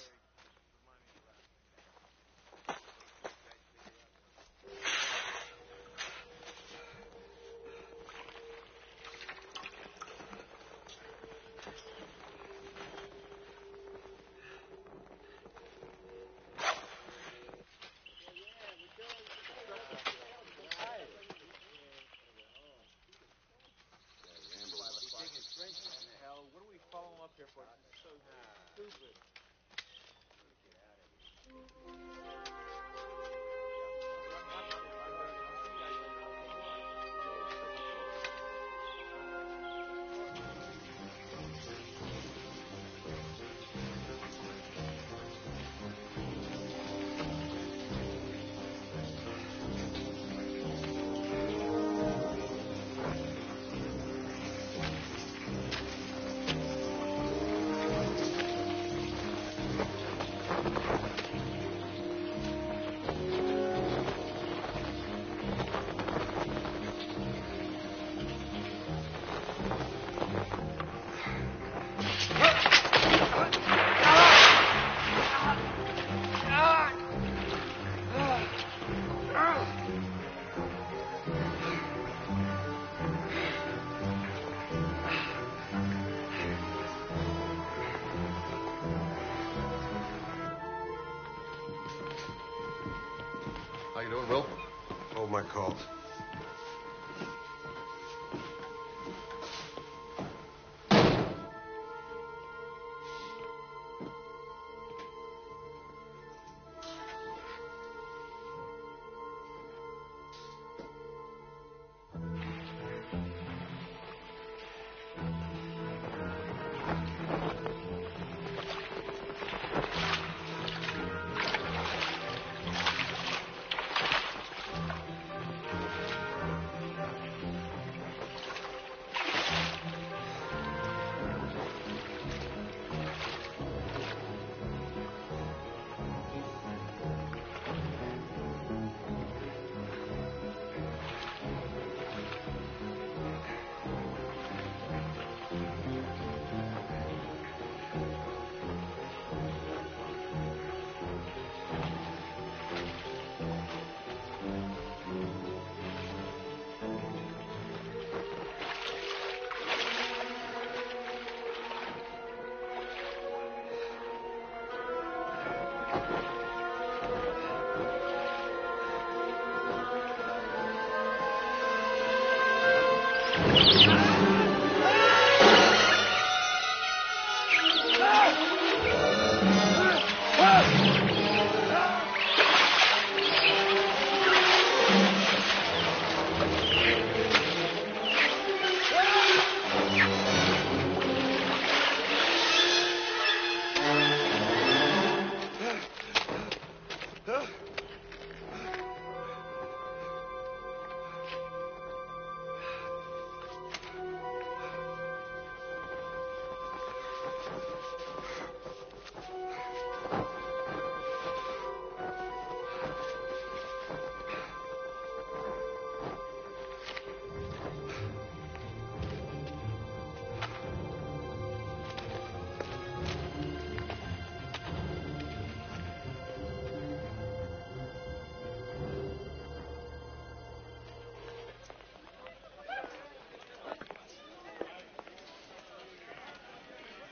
What are we following up here for? It's so stupid. How you doing, Will? Hold my call.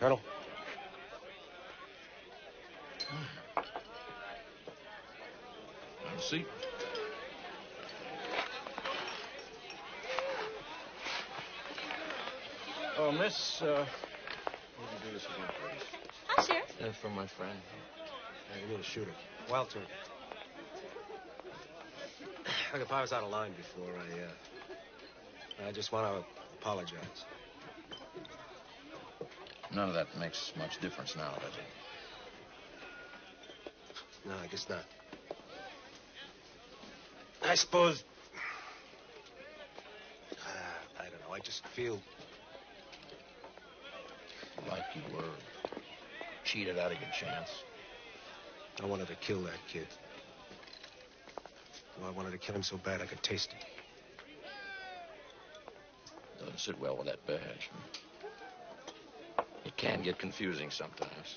Colonel? Have a seat. Oh, miss, uh, would you do this again, please? Hi, Sheriff. Uh, for my friend. Hey, we need a shooter. Wild turn. Look, if I was out of line before, I, uh, I just want to apologize. None of that makes much difference now, does it? No, I guess not. I suppose... Uh, I don't know. I just feel... Like you were cheated out of your chance. I wanted to kill that kid. Oh, I wanted to kill him so bad I could taste him. Doesn't sit well with that badge. It can get confusing sometimes.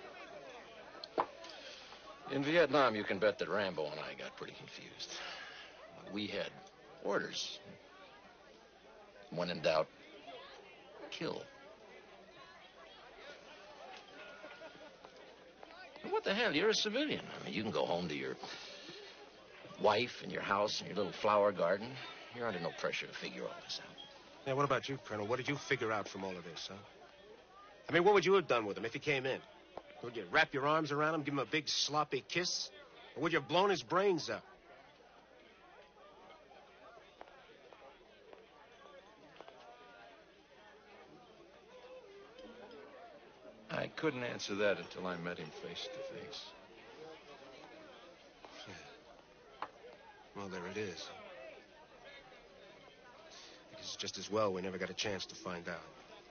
In Vietnam, you can bet that Rambo and I got pretty confused. We had orders. When in doubt, kill. What the hell? You're a civilian. I mean, you can go home to your wife and your house and your little flower garden. You're under no pressure to figure all this out. Yeah, what about you, Colonel? What did you figure out from all of this, huh? I mean, what would you have done with him if he came in? Would you wrap your arms around him, give him a big sloppy kiss? Or would you have blown his brains out? I couldn't answer that until I met him face to face. Yeah. Well, there it is. I guess it's just as well we never got a chance to find out.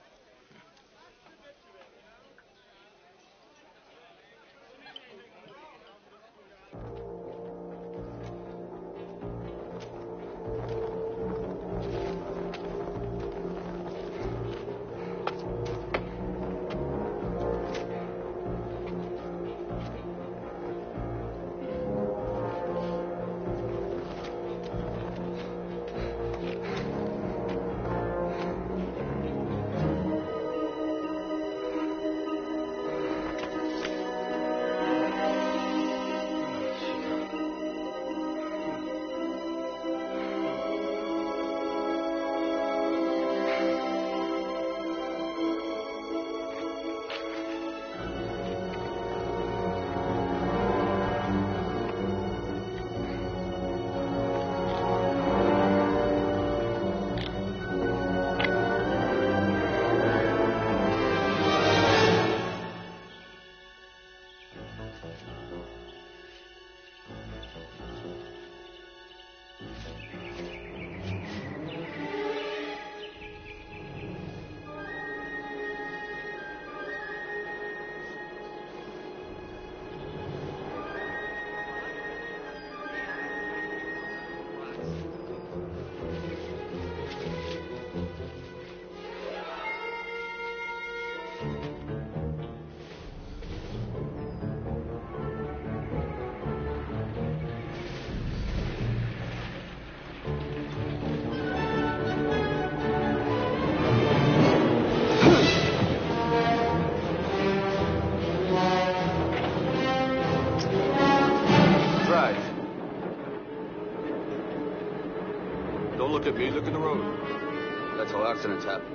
Look at me, look at the road. That's how accidents happen.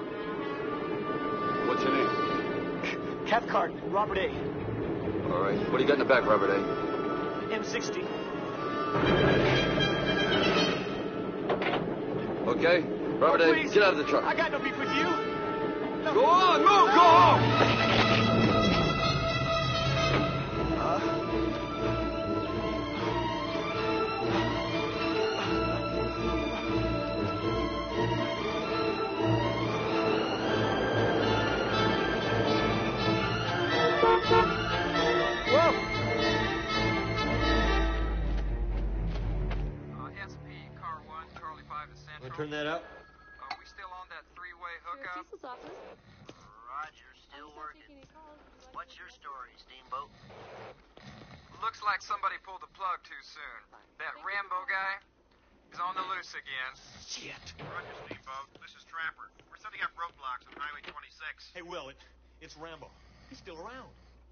What's your name? Cathcart, Robert A. All right. What do you got in the back, Robert A? M sixty. Okay. Robert oh, A, please. Get out of the truck. I got no beef with you. No. Go on, move, go on! Turn that up. Are we still on that three-way hookup? Roger, still working. What's your story, Steamboat? Looks like somebody pulled the plug too soon. That Rambo guy is on the loose again. Shit. Roger, Steamboat. This is Trapper. We're setting up roadblocks on Highway twenty-six. Hey, Will, it, It's Rambo. He's still around.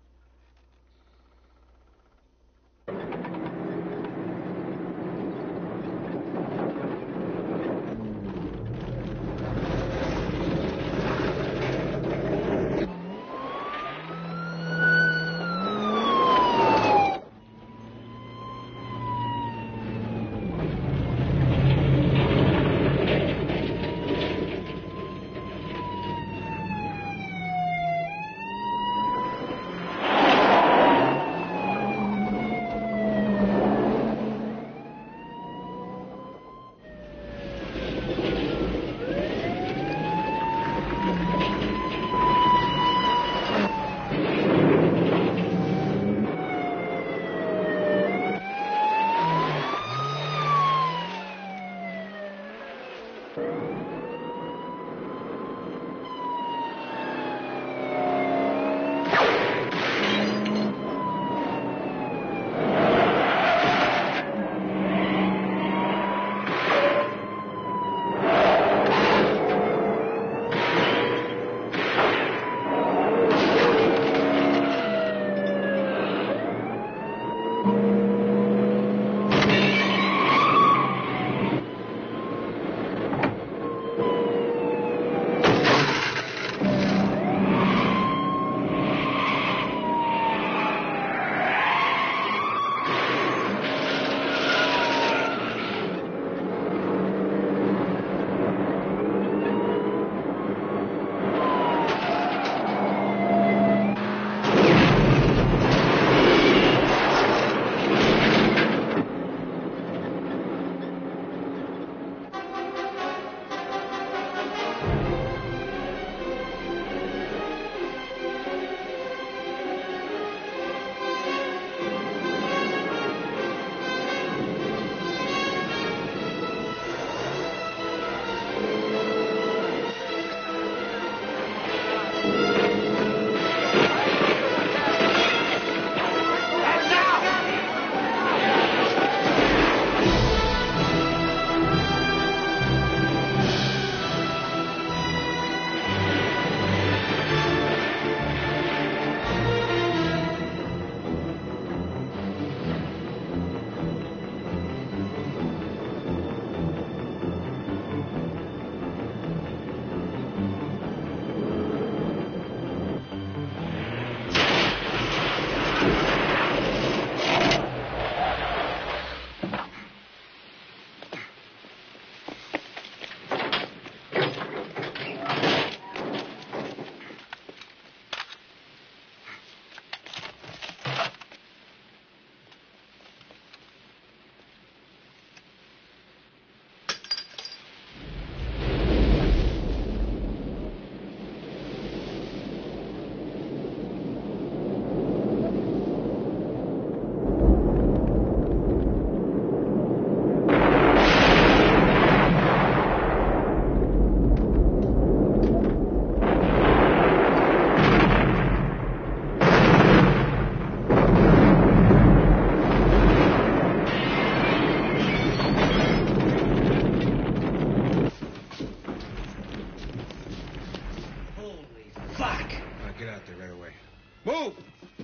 Move!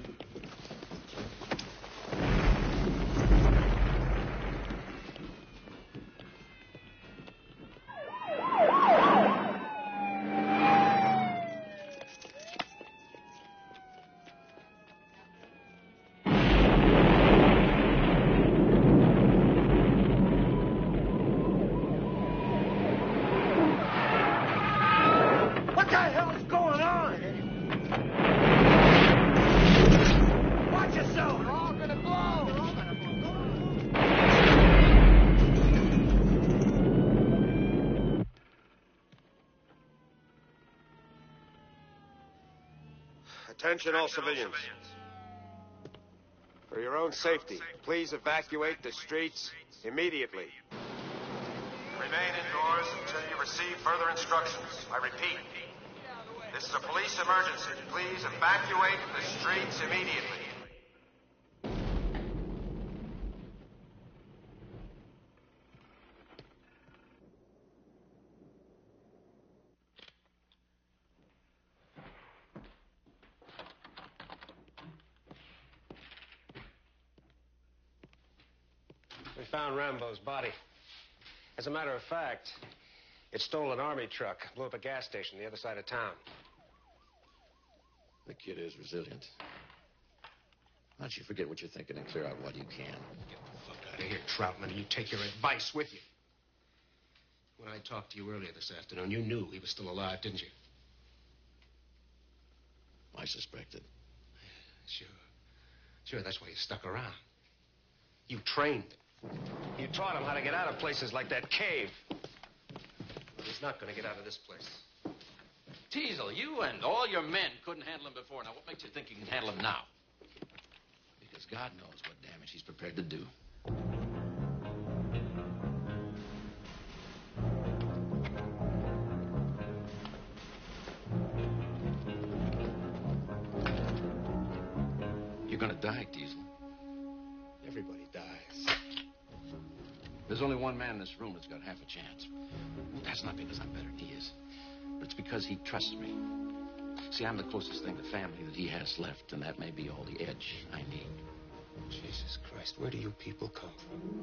What the hell's going on? Watch yourself! They're all gonna blow! They're all gonna Attention all civilians. For your own safety, please evacuate the streets immediately. Remain indoors until you receive further instructions. I repeat, this is a police emergency. Please evacuate the streets immediately. found Rambo's body. As a matter of fact, it stole an army truck, blew up a gas station the other side of town. The kid is resilient. Why don't you forget what you're thinking and clear out what you can? Get the fuck out of here, Troutman, and you take your advice with you. When I talked to you earlier this afternoon, you knew he was still alive, didn't you? I suspected. Sure. Sure, that's why you stuck around. You trained him. You taught him how to get out of places like that cave. He's not going to get out of this place. Teasel, you and all your men couldn't handle him before. Now, what makes you think you can handle him now? Because God knows what damage he's prepared to do. You're gonna die, Teasel. Everybody dies. There's only one man in this room that's got half a chance. That's not because I'm better than he is, but it's because he trusts me. See, I'm the closest thing to family that he has left, and that may be all the edge I need. Jesus Christ, where do you people come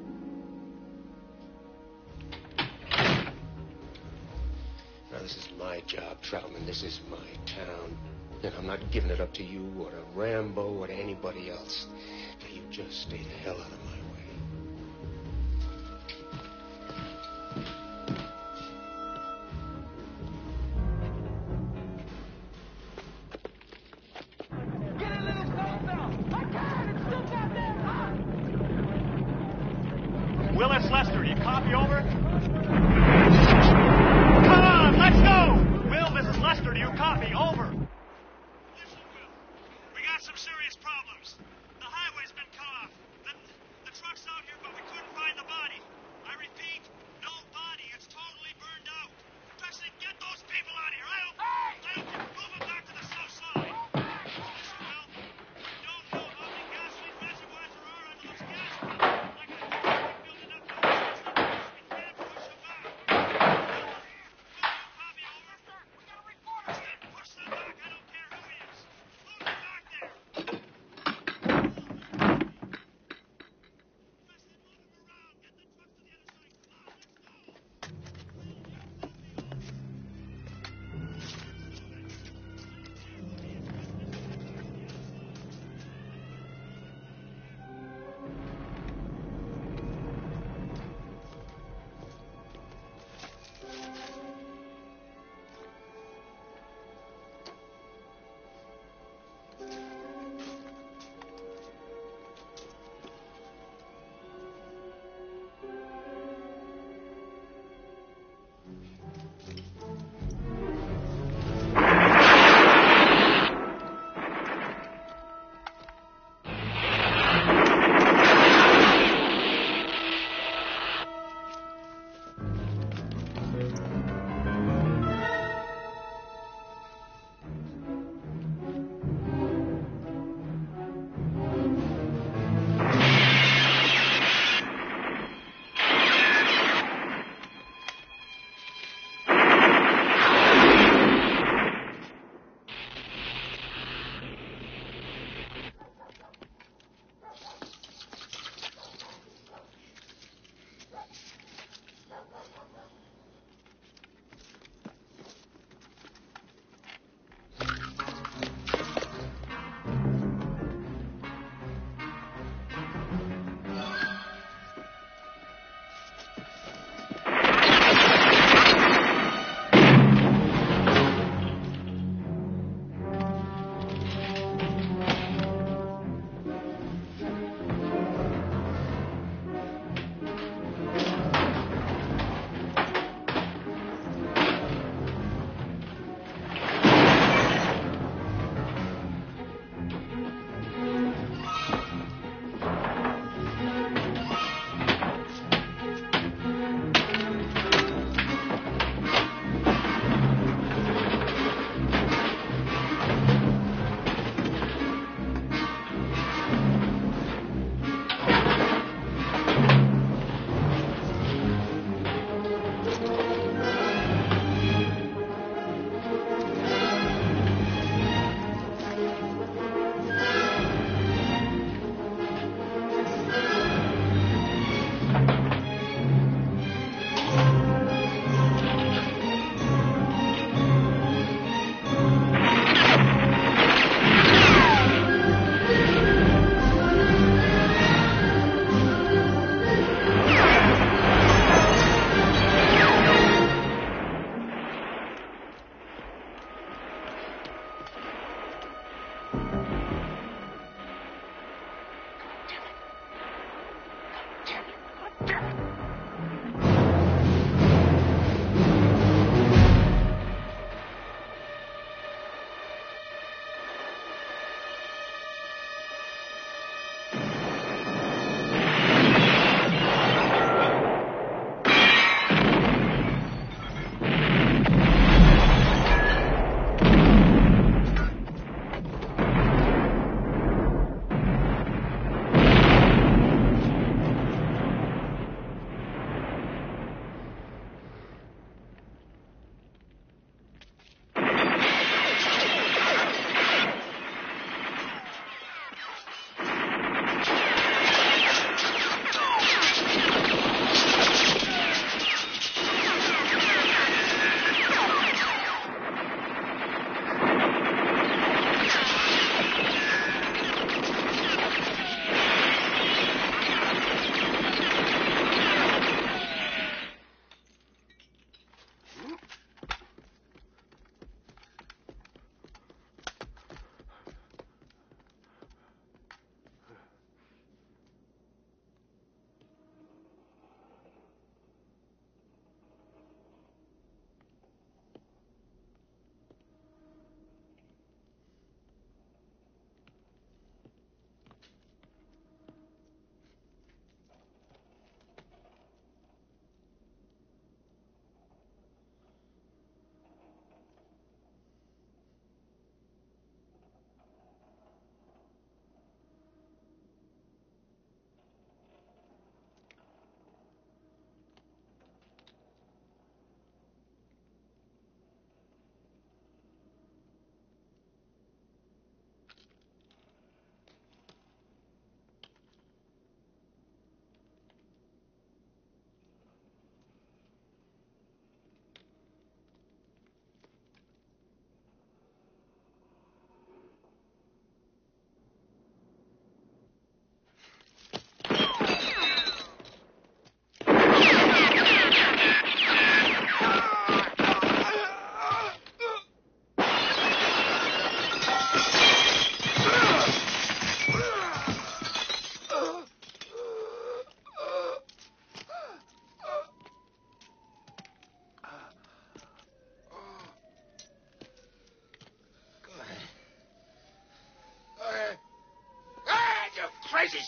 from? Now, this is my job, Troutman. This is my town. And I'm not giving it up to you or to Rambo or to anybody else. Now, you just stay the hell out of my way. Willis Lester, you copy over? Come on, let's go! Will, this is Lester. Do you copy? Over. Listen, Will. We got some serious problems. The highway's been cut off. The, the truck's out here, but we couldn't find the body. I repeat, no body. It's totally burned out. Preston, get those people out of here. I don't... Hey! I don't... Move them back to the south side. Listen, Will. We don't know how many gasoline reservoirs there are under those gas pumps. Like a building up those systems. We can't push them back. Push them back, I don't care who he is. Move them back there.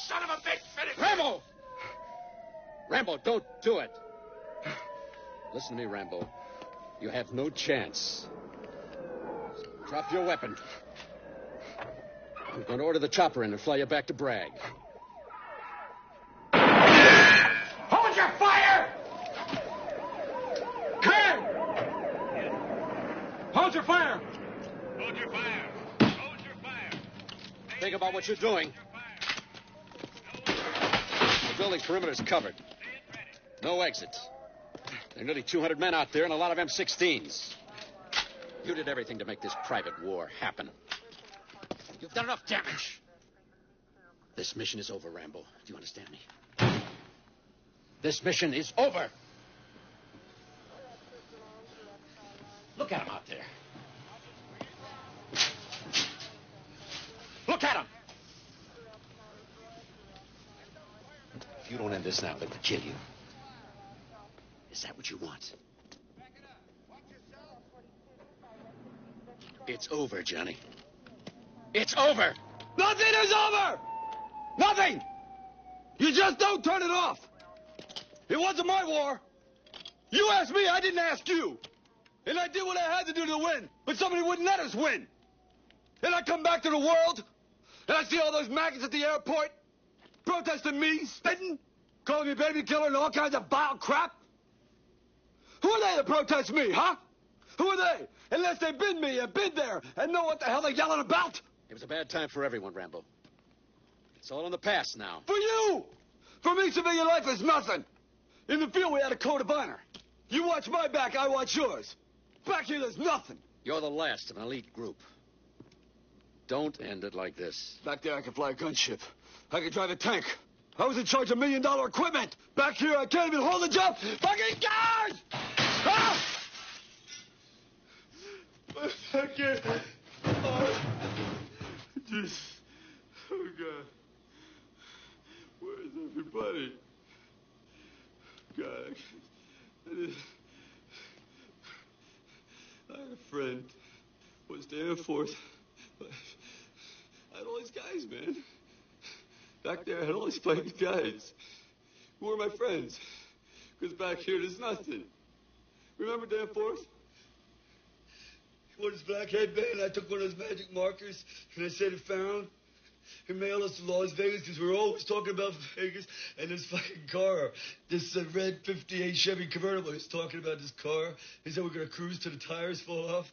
son of a bitch! Finish him! Rambo! Rambo, don't do it. Listen to me, Rambo. You have no chance. Drop your weapon. I'm going to order the chopper in and fly you back to Bragg. Hold your fire! Ken! Hold your fire! Hold your fire! Hold your fire! Think about what you're doing. The building perimeter's covered. No exits. There are nearly two hundred men out there and a lot of M sixteens. You did everything to make this private war happen. You've done enough damage. This mission is over, Rambo. Do you understand me? This mission is over. Look at him out there. Look at him. If you don't end this now, they're going to kill you. Is that what you want? It's over, Johnny. It's over. Nothing is over! Nothing! You just don't turn it off. It wasn't my war. You asked me, I didn't ask you. And I did what I had to do to win, but somebody wouldn't let us win. And I come back to the world, and I see all those maggots at the airport protesting me, spitting, calling me baby killer and all kinds of vile crap. Who are they to protest me, huh? Who are they? Unless they've been me and been there and know what the hell they're yelling about. It was a bad time for everyone, Rambo. It's all in the past now. For you! For me, civilian life is nothing. In the field, we had a code of honor. You watch my back, I watch yours. Back here, there's nothing. You're the last of an elite group. Don't end it like this. Back there, I could fly a gunship. I could drive a tank. I was in charge of million-dollar equipment. Back here, I can't even hold a job. Fucking guys! Ah! I can't. Oh, just. Oh, God. Where's everybody? God. I, just, I had a friend. Was there forth. I had all these guys, man. Back there, I had all these fucking guys. Who were my friends? Because back here, there's nothing. Remember Danforth? He wore his black headband. I took one of those magic markers, and I said it found. He mailed us to Las Vegas because we were always talking about Vegas and this fucking car. This uh, red fifty-eight Chevy convertible. He was talking about this car. He said we're going to cruise till the tires fall off.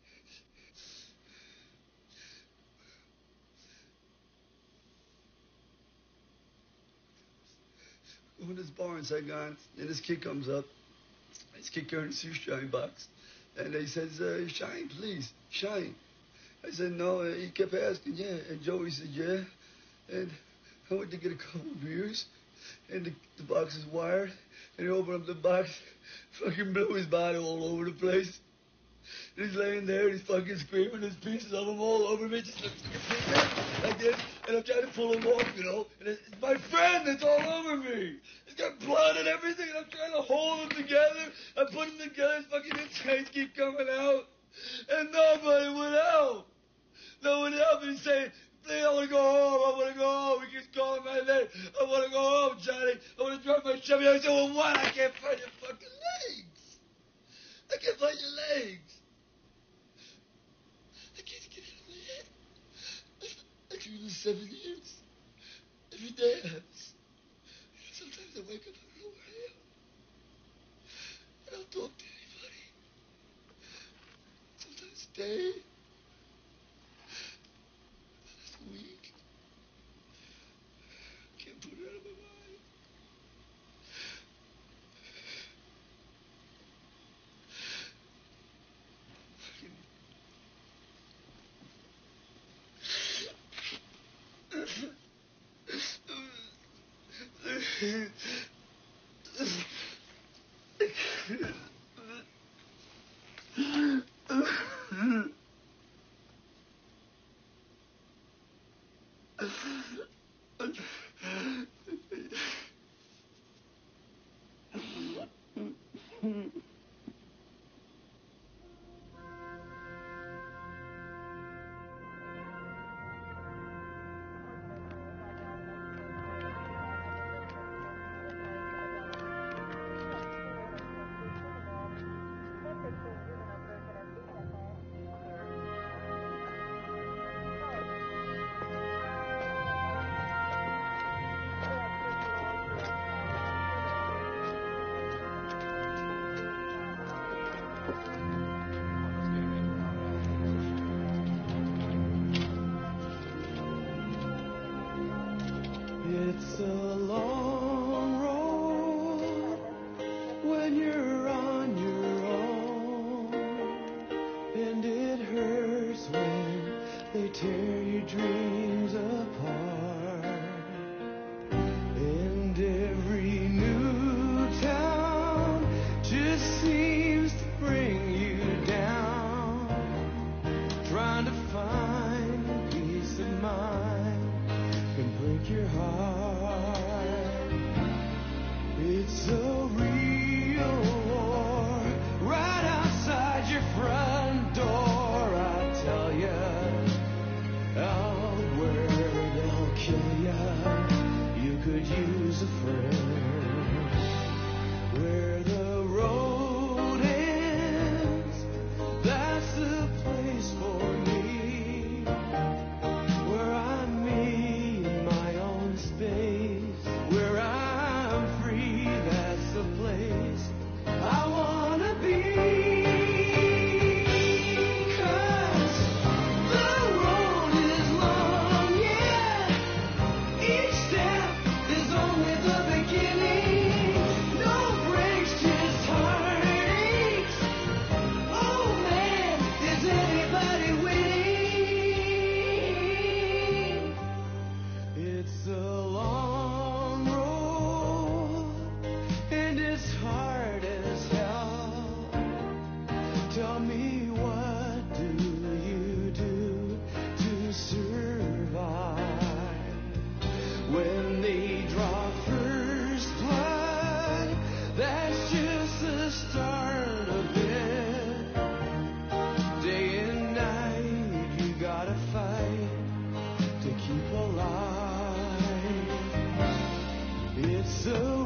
We're in this bar in Saigon, and this kid comes up. This kid carrying a shoeshine box. And he says, uh, Shine, please, Shine. I said, no. And he kept asking, yeah. And Joey said, yeah. And I went to get a couple of beers. And the, the box is wired. And he opened up the box, fucking blew his body all over the place. And he's laying there, and he's fucking screaming. There's pieces of him all over me, just like, like this. And I'm trying to pull him off, you know. And it's my friend that's all over me. He's got blood and everything, and I'm trying to hold him together. I put him together, his fucking insides keep coming out. And nobody would help. No one helped me say, please, I want to go home. I want to go home. He keeps calling my name. I want to go home, Johnny. I want to drive my Chevy. I said, well, what? I can't find your fucking legs. I can't find your legs. I can't get it out of my head. I can lose seven years. Every day it happens. Sometimes I wake up, I don't know where I am. I don't talk to anybody. Sometimes a day. Sometimes a week. I can't put it out of my mind. So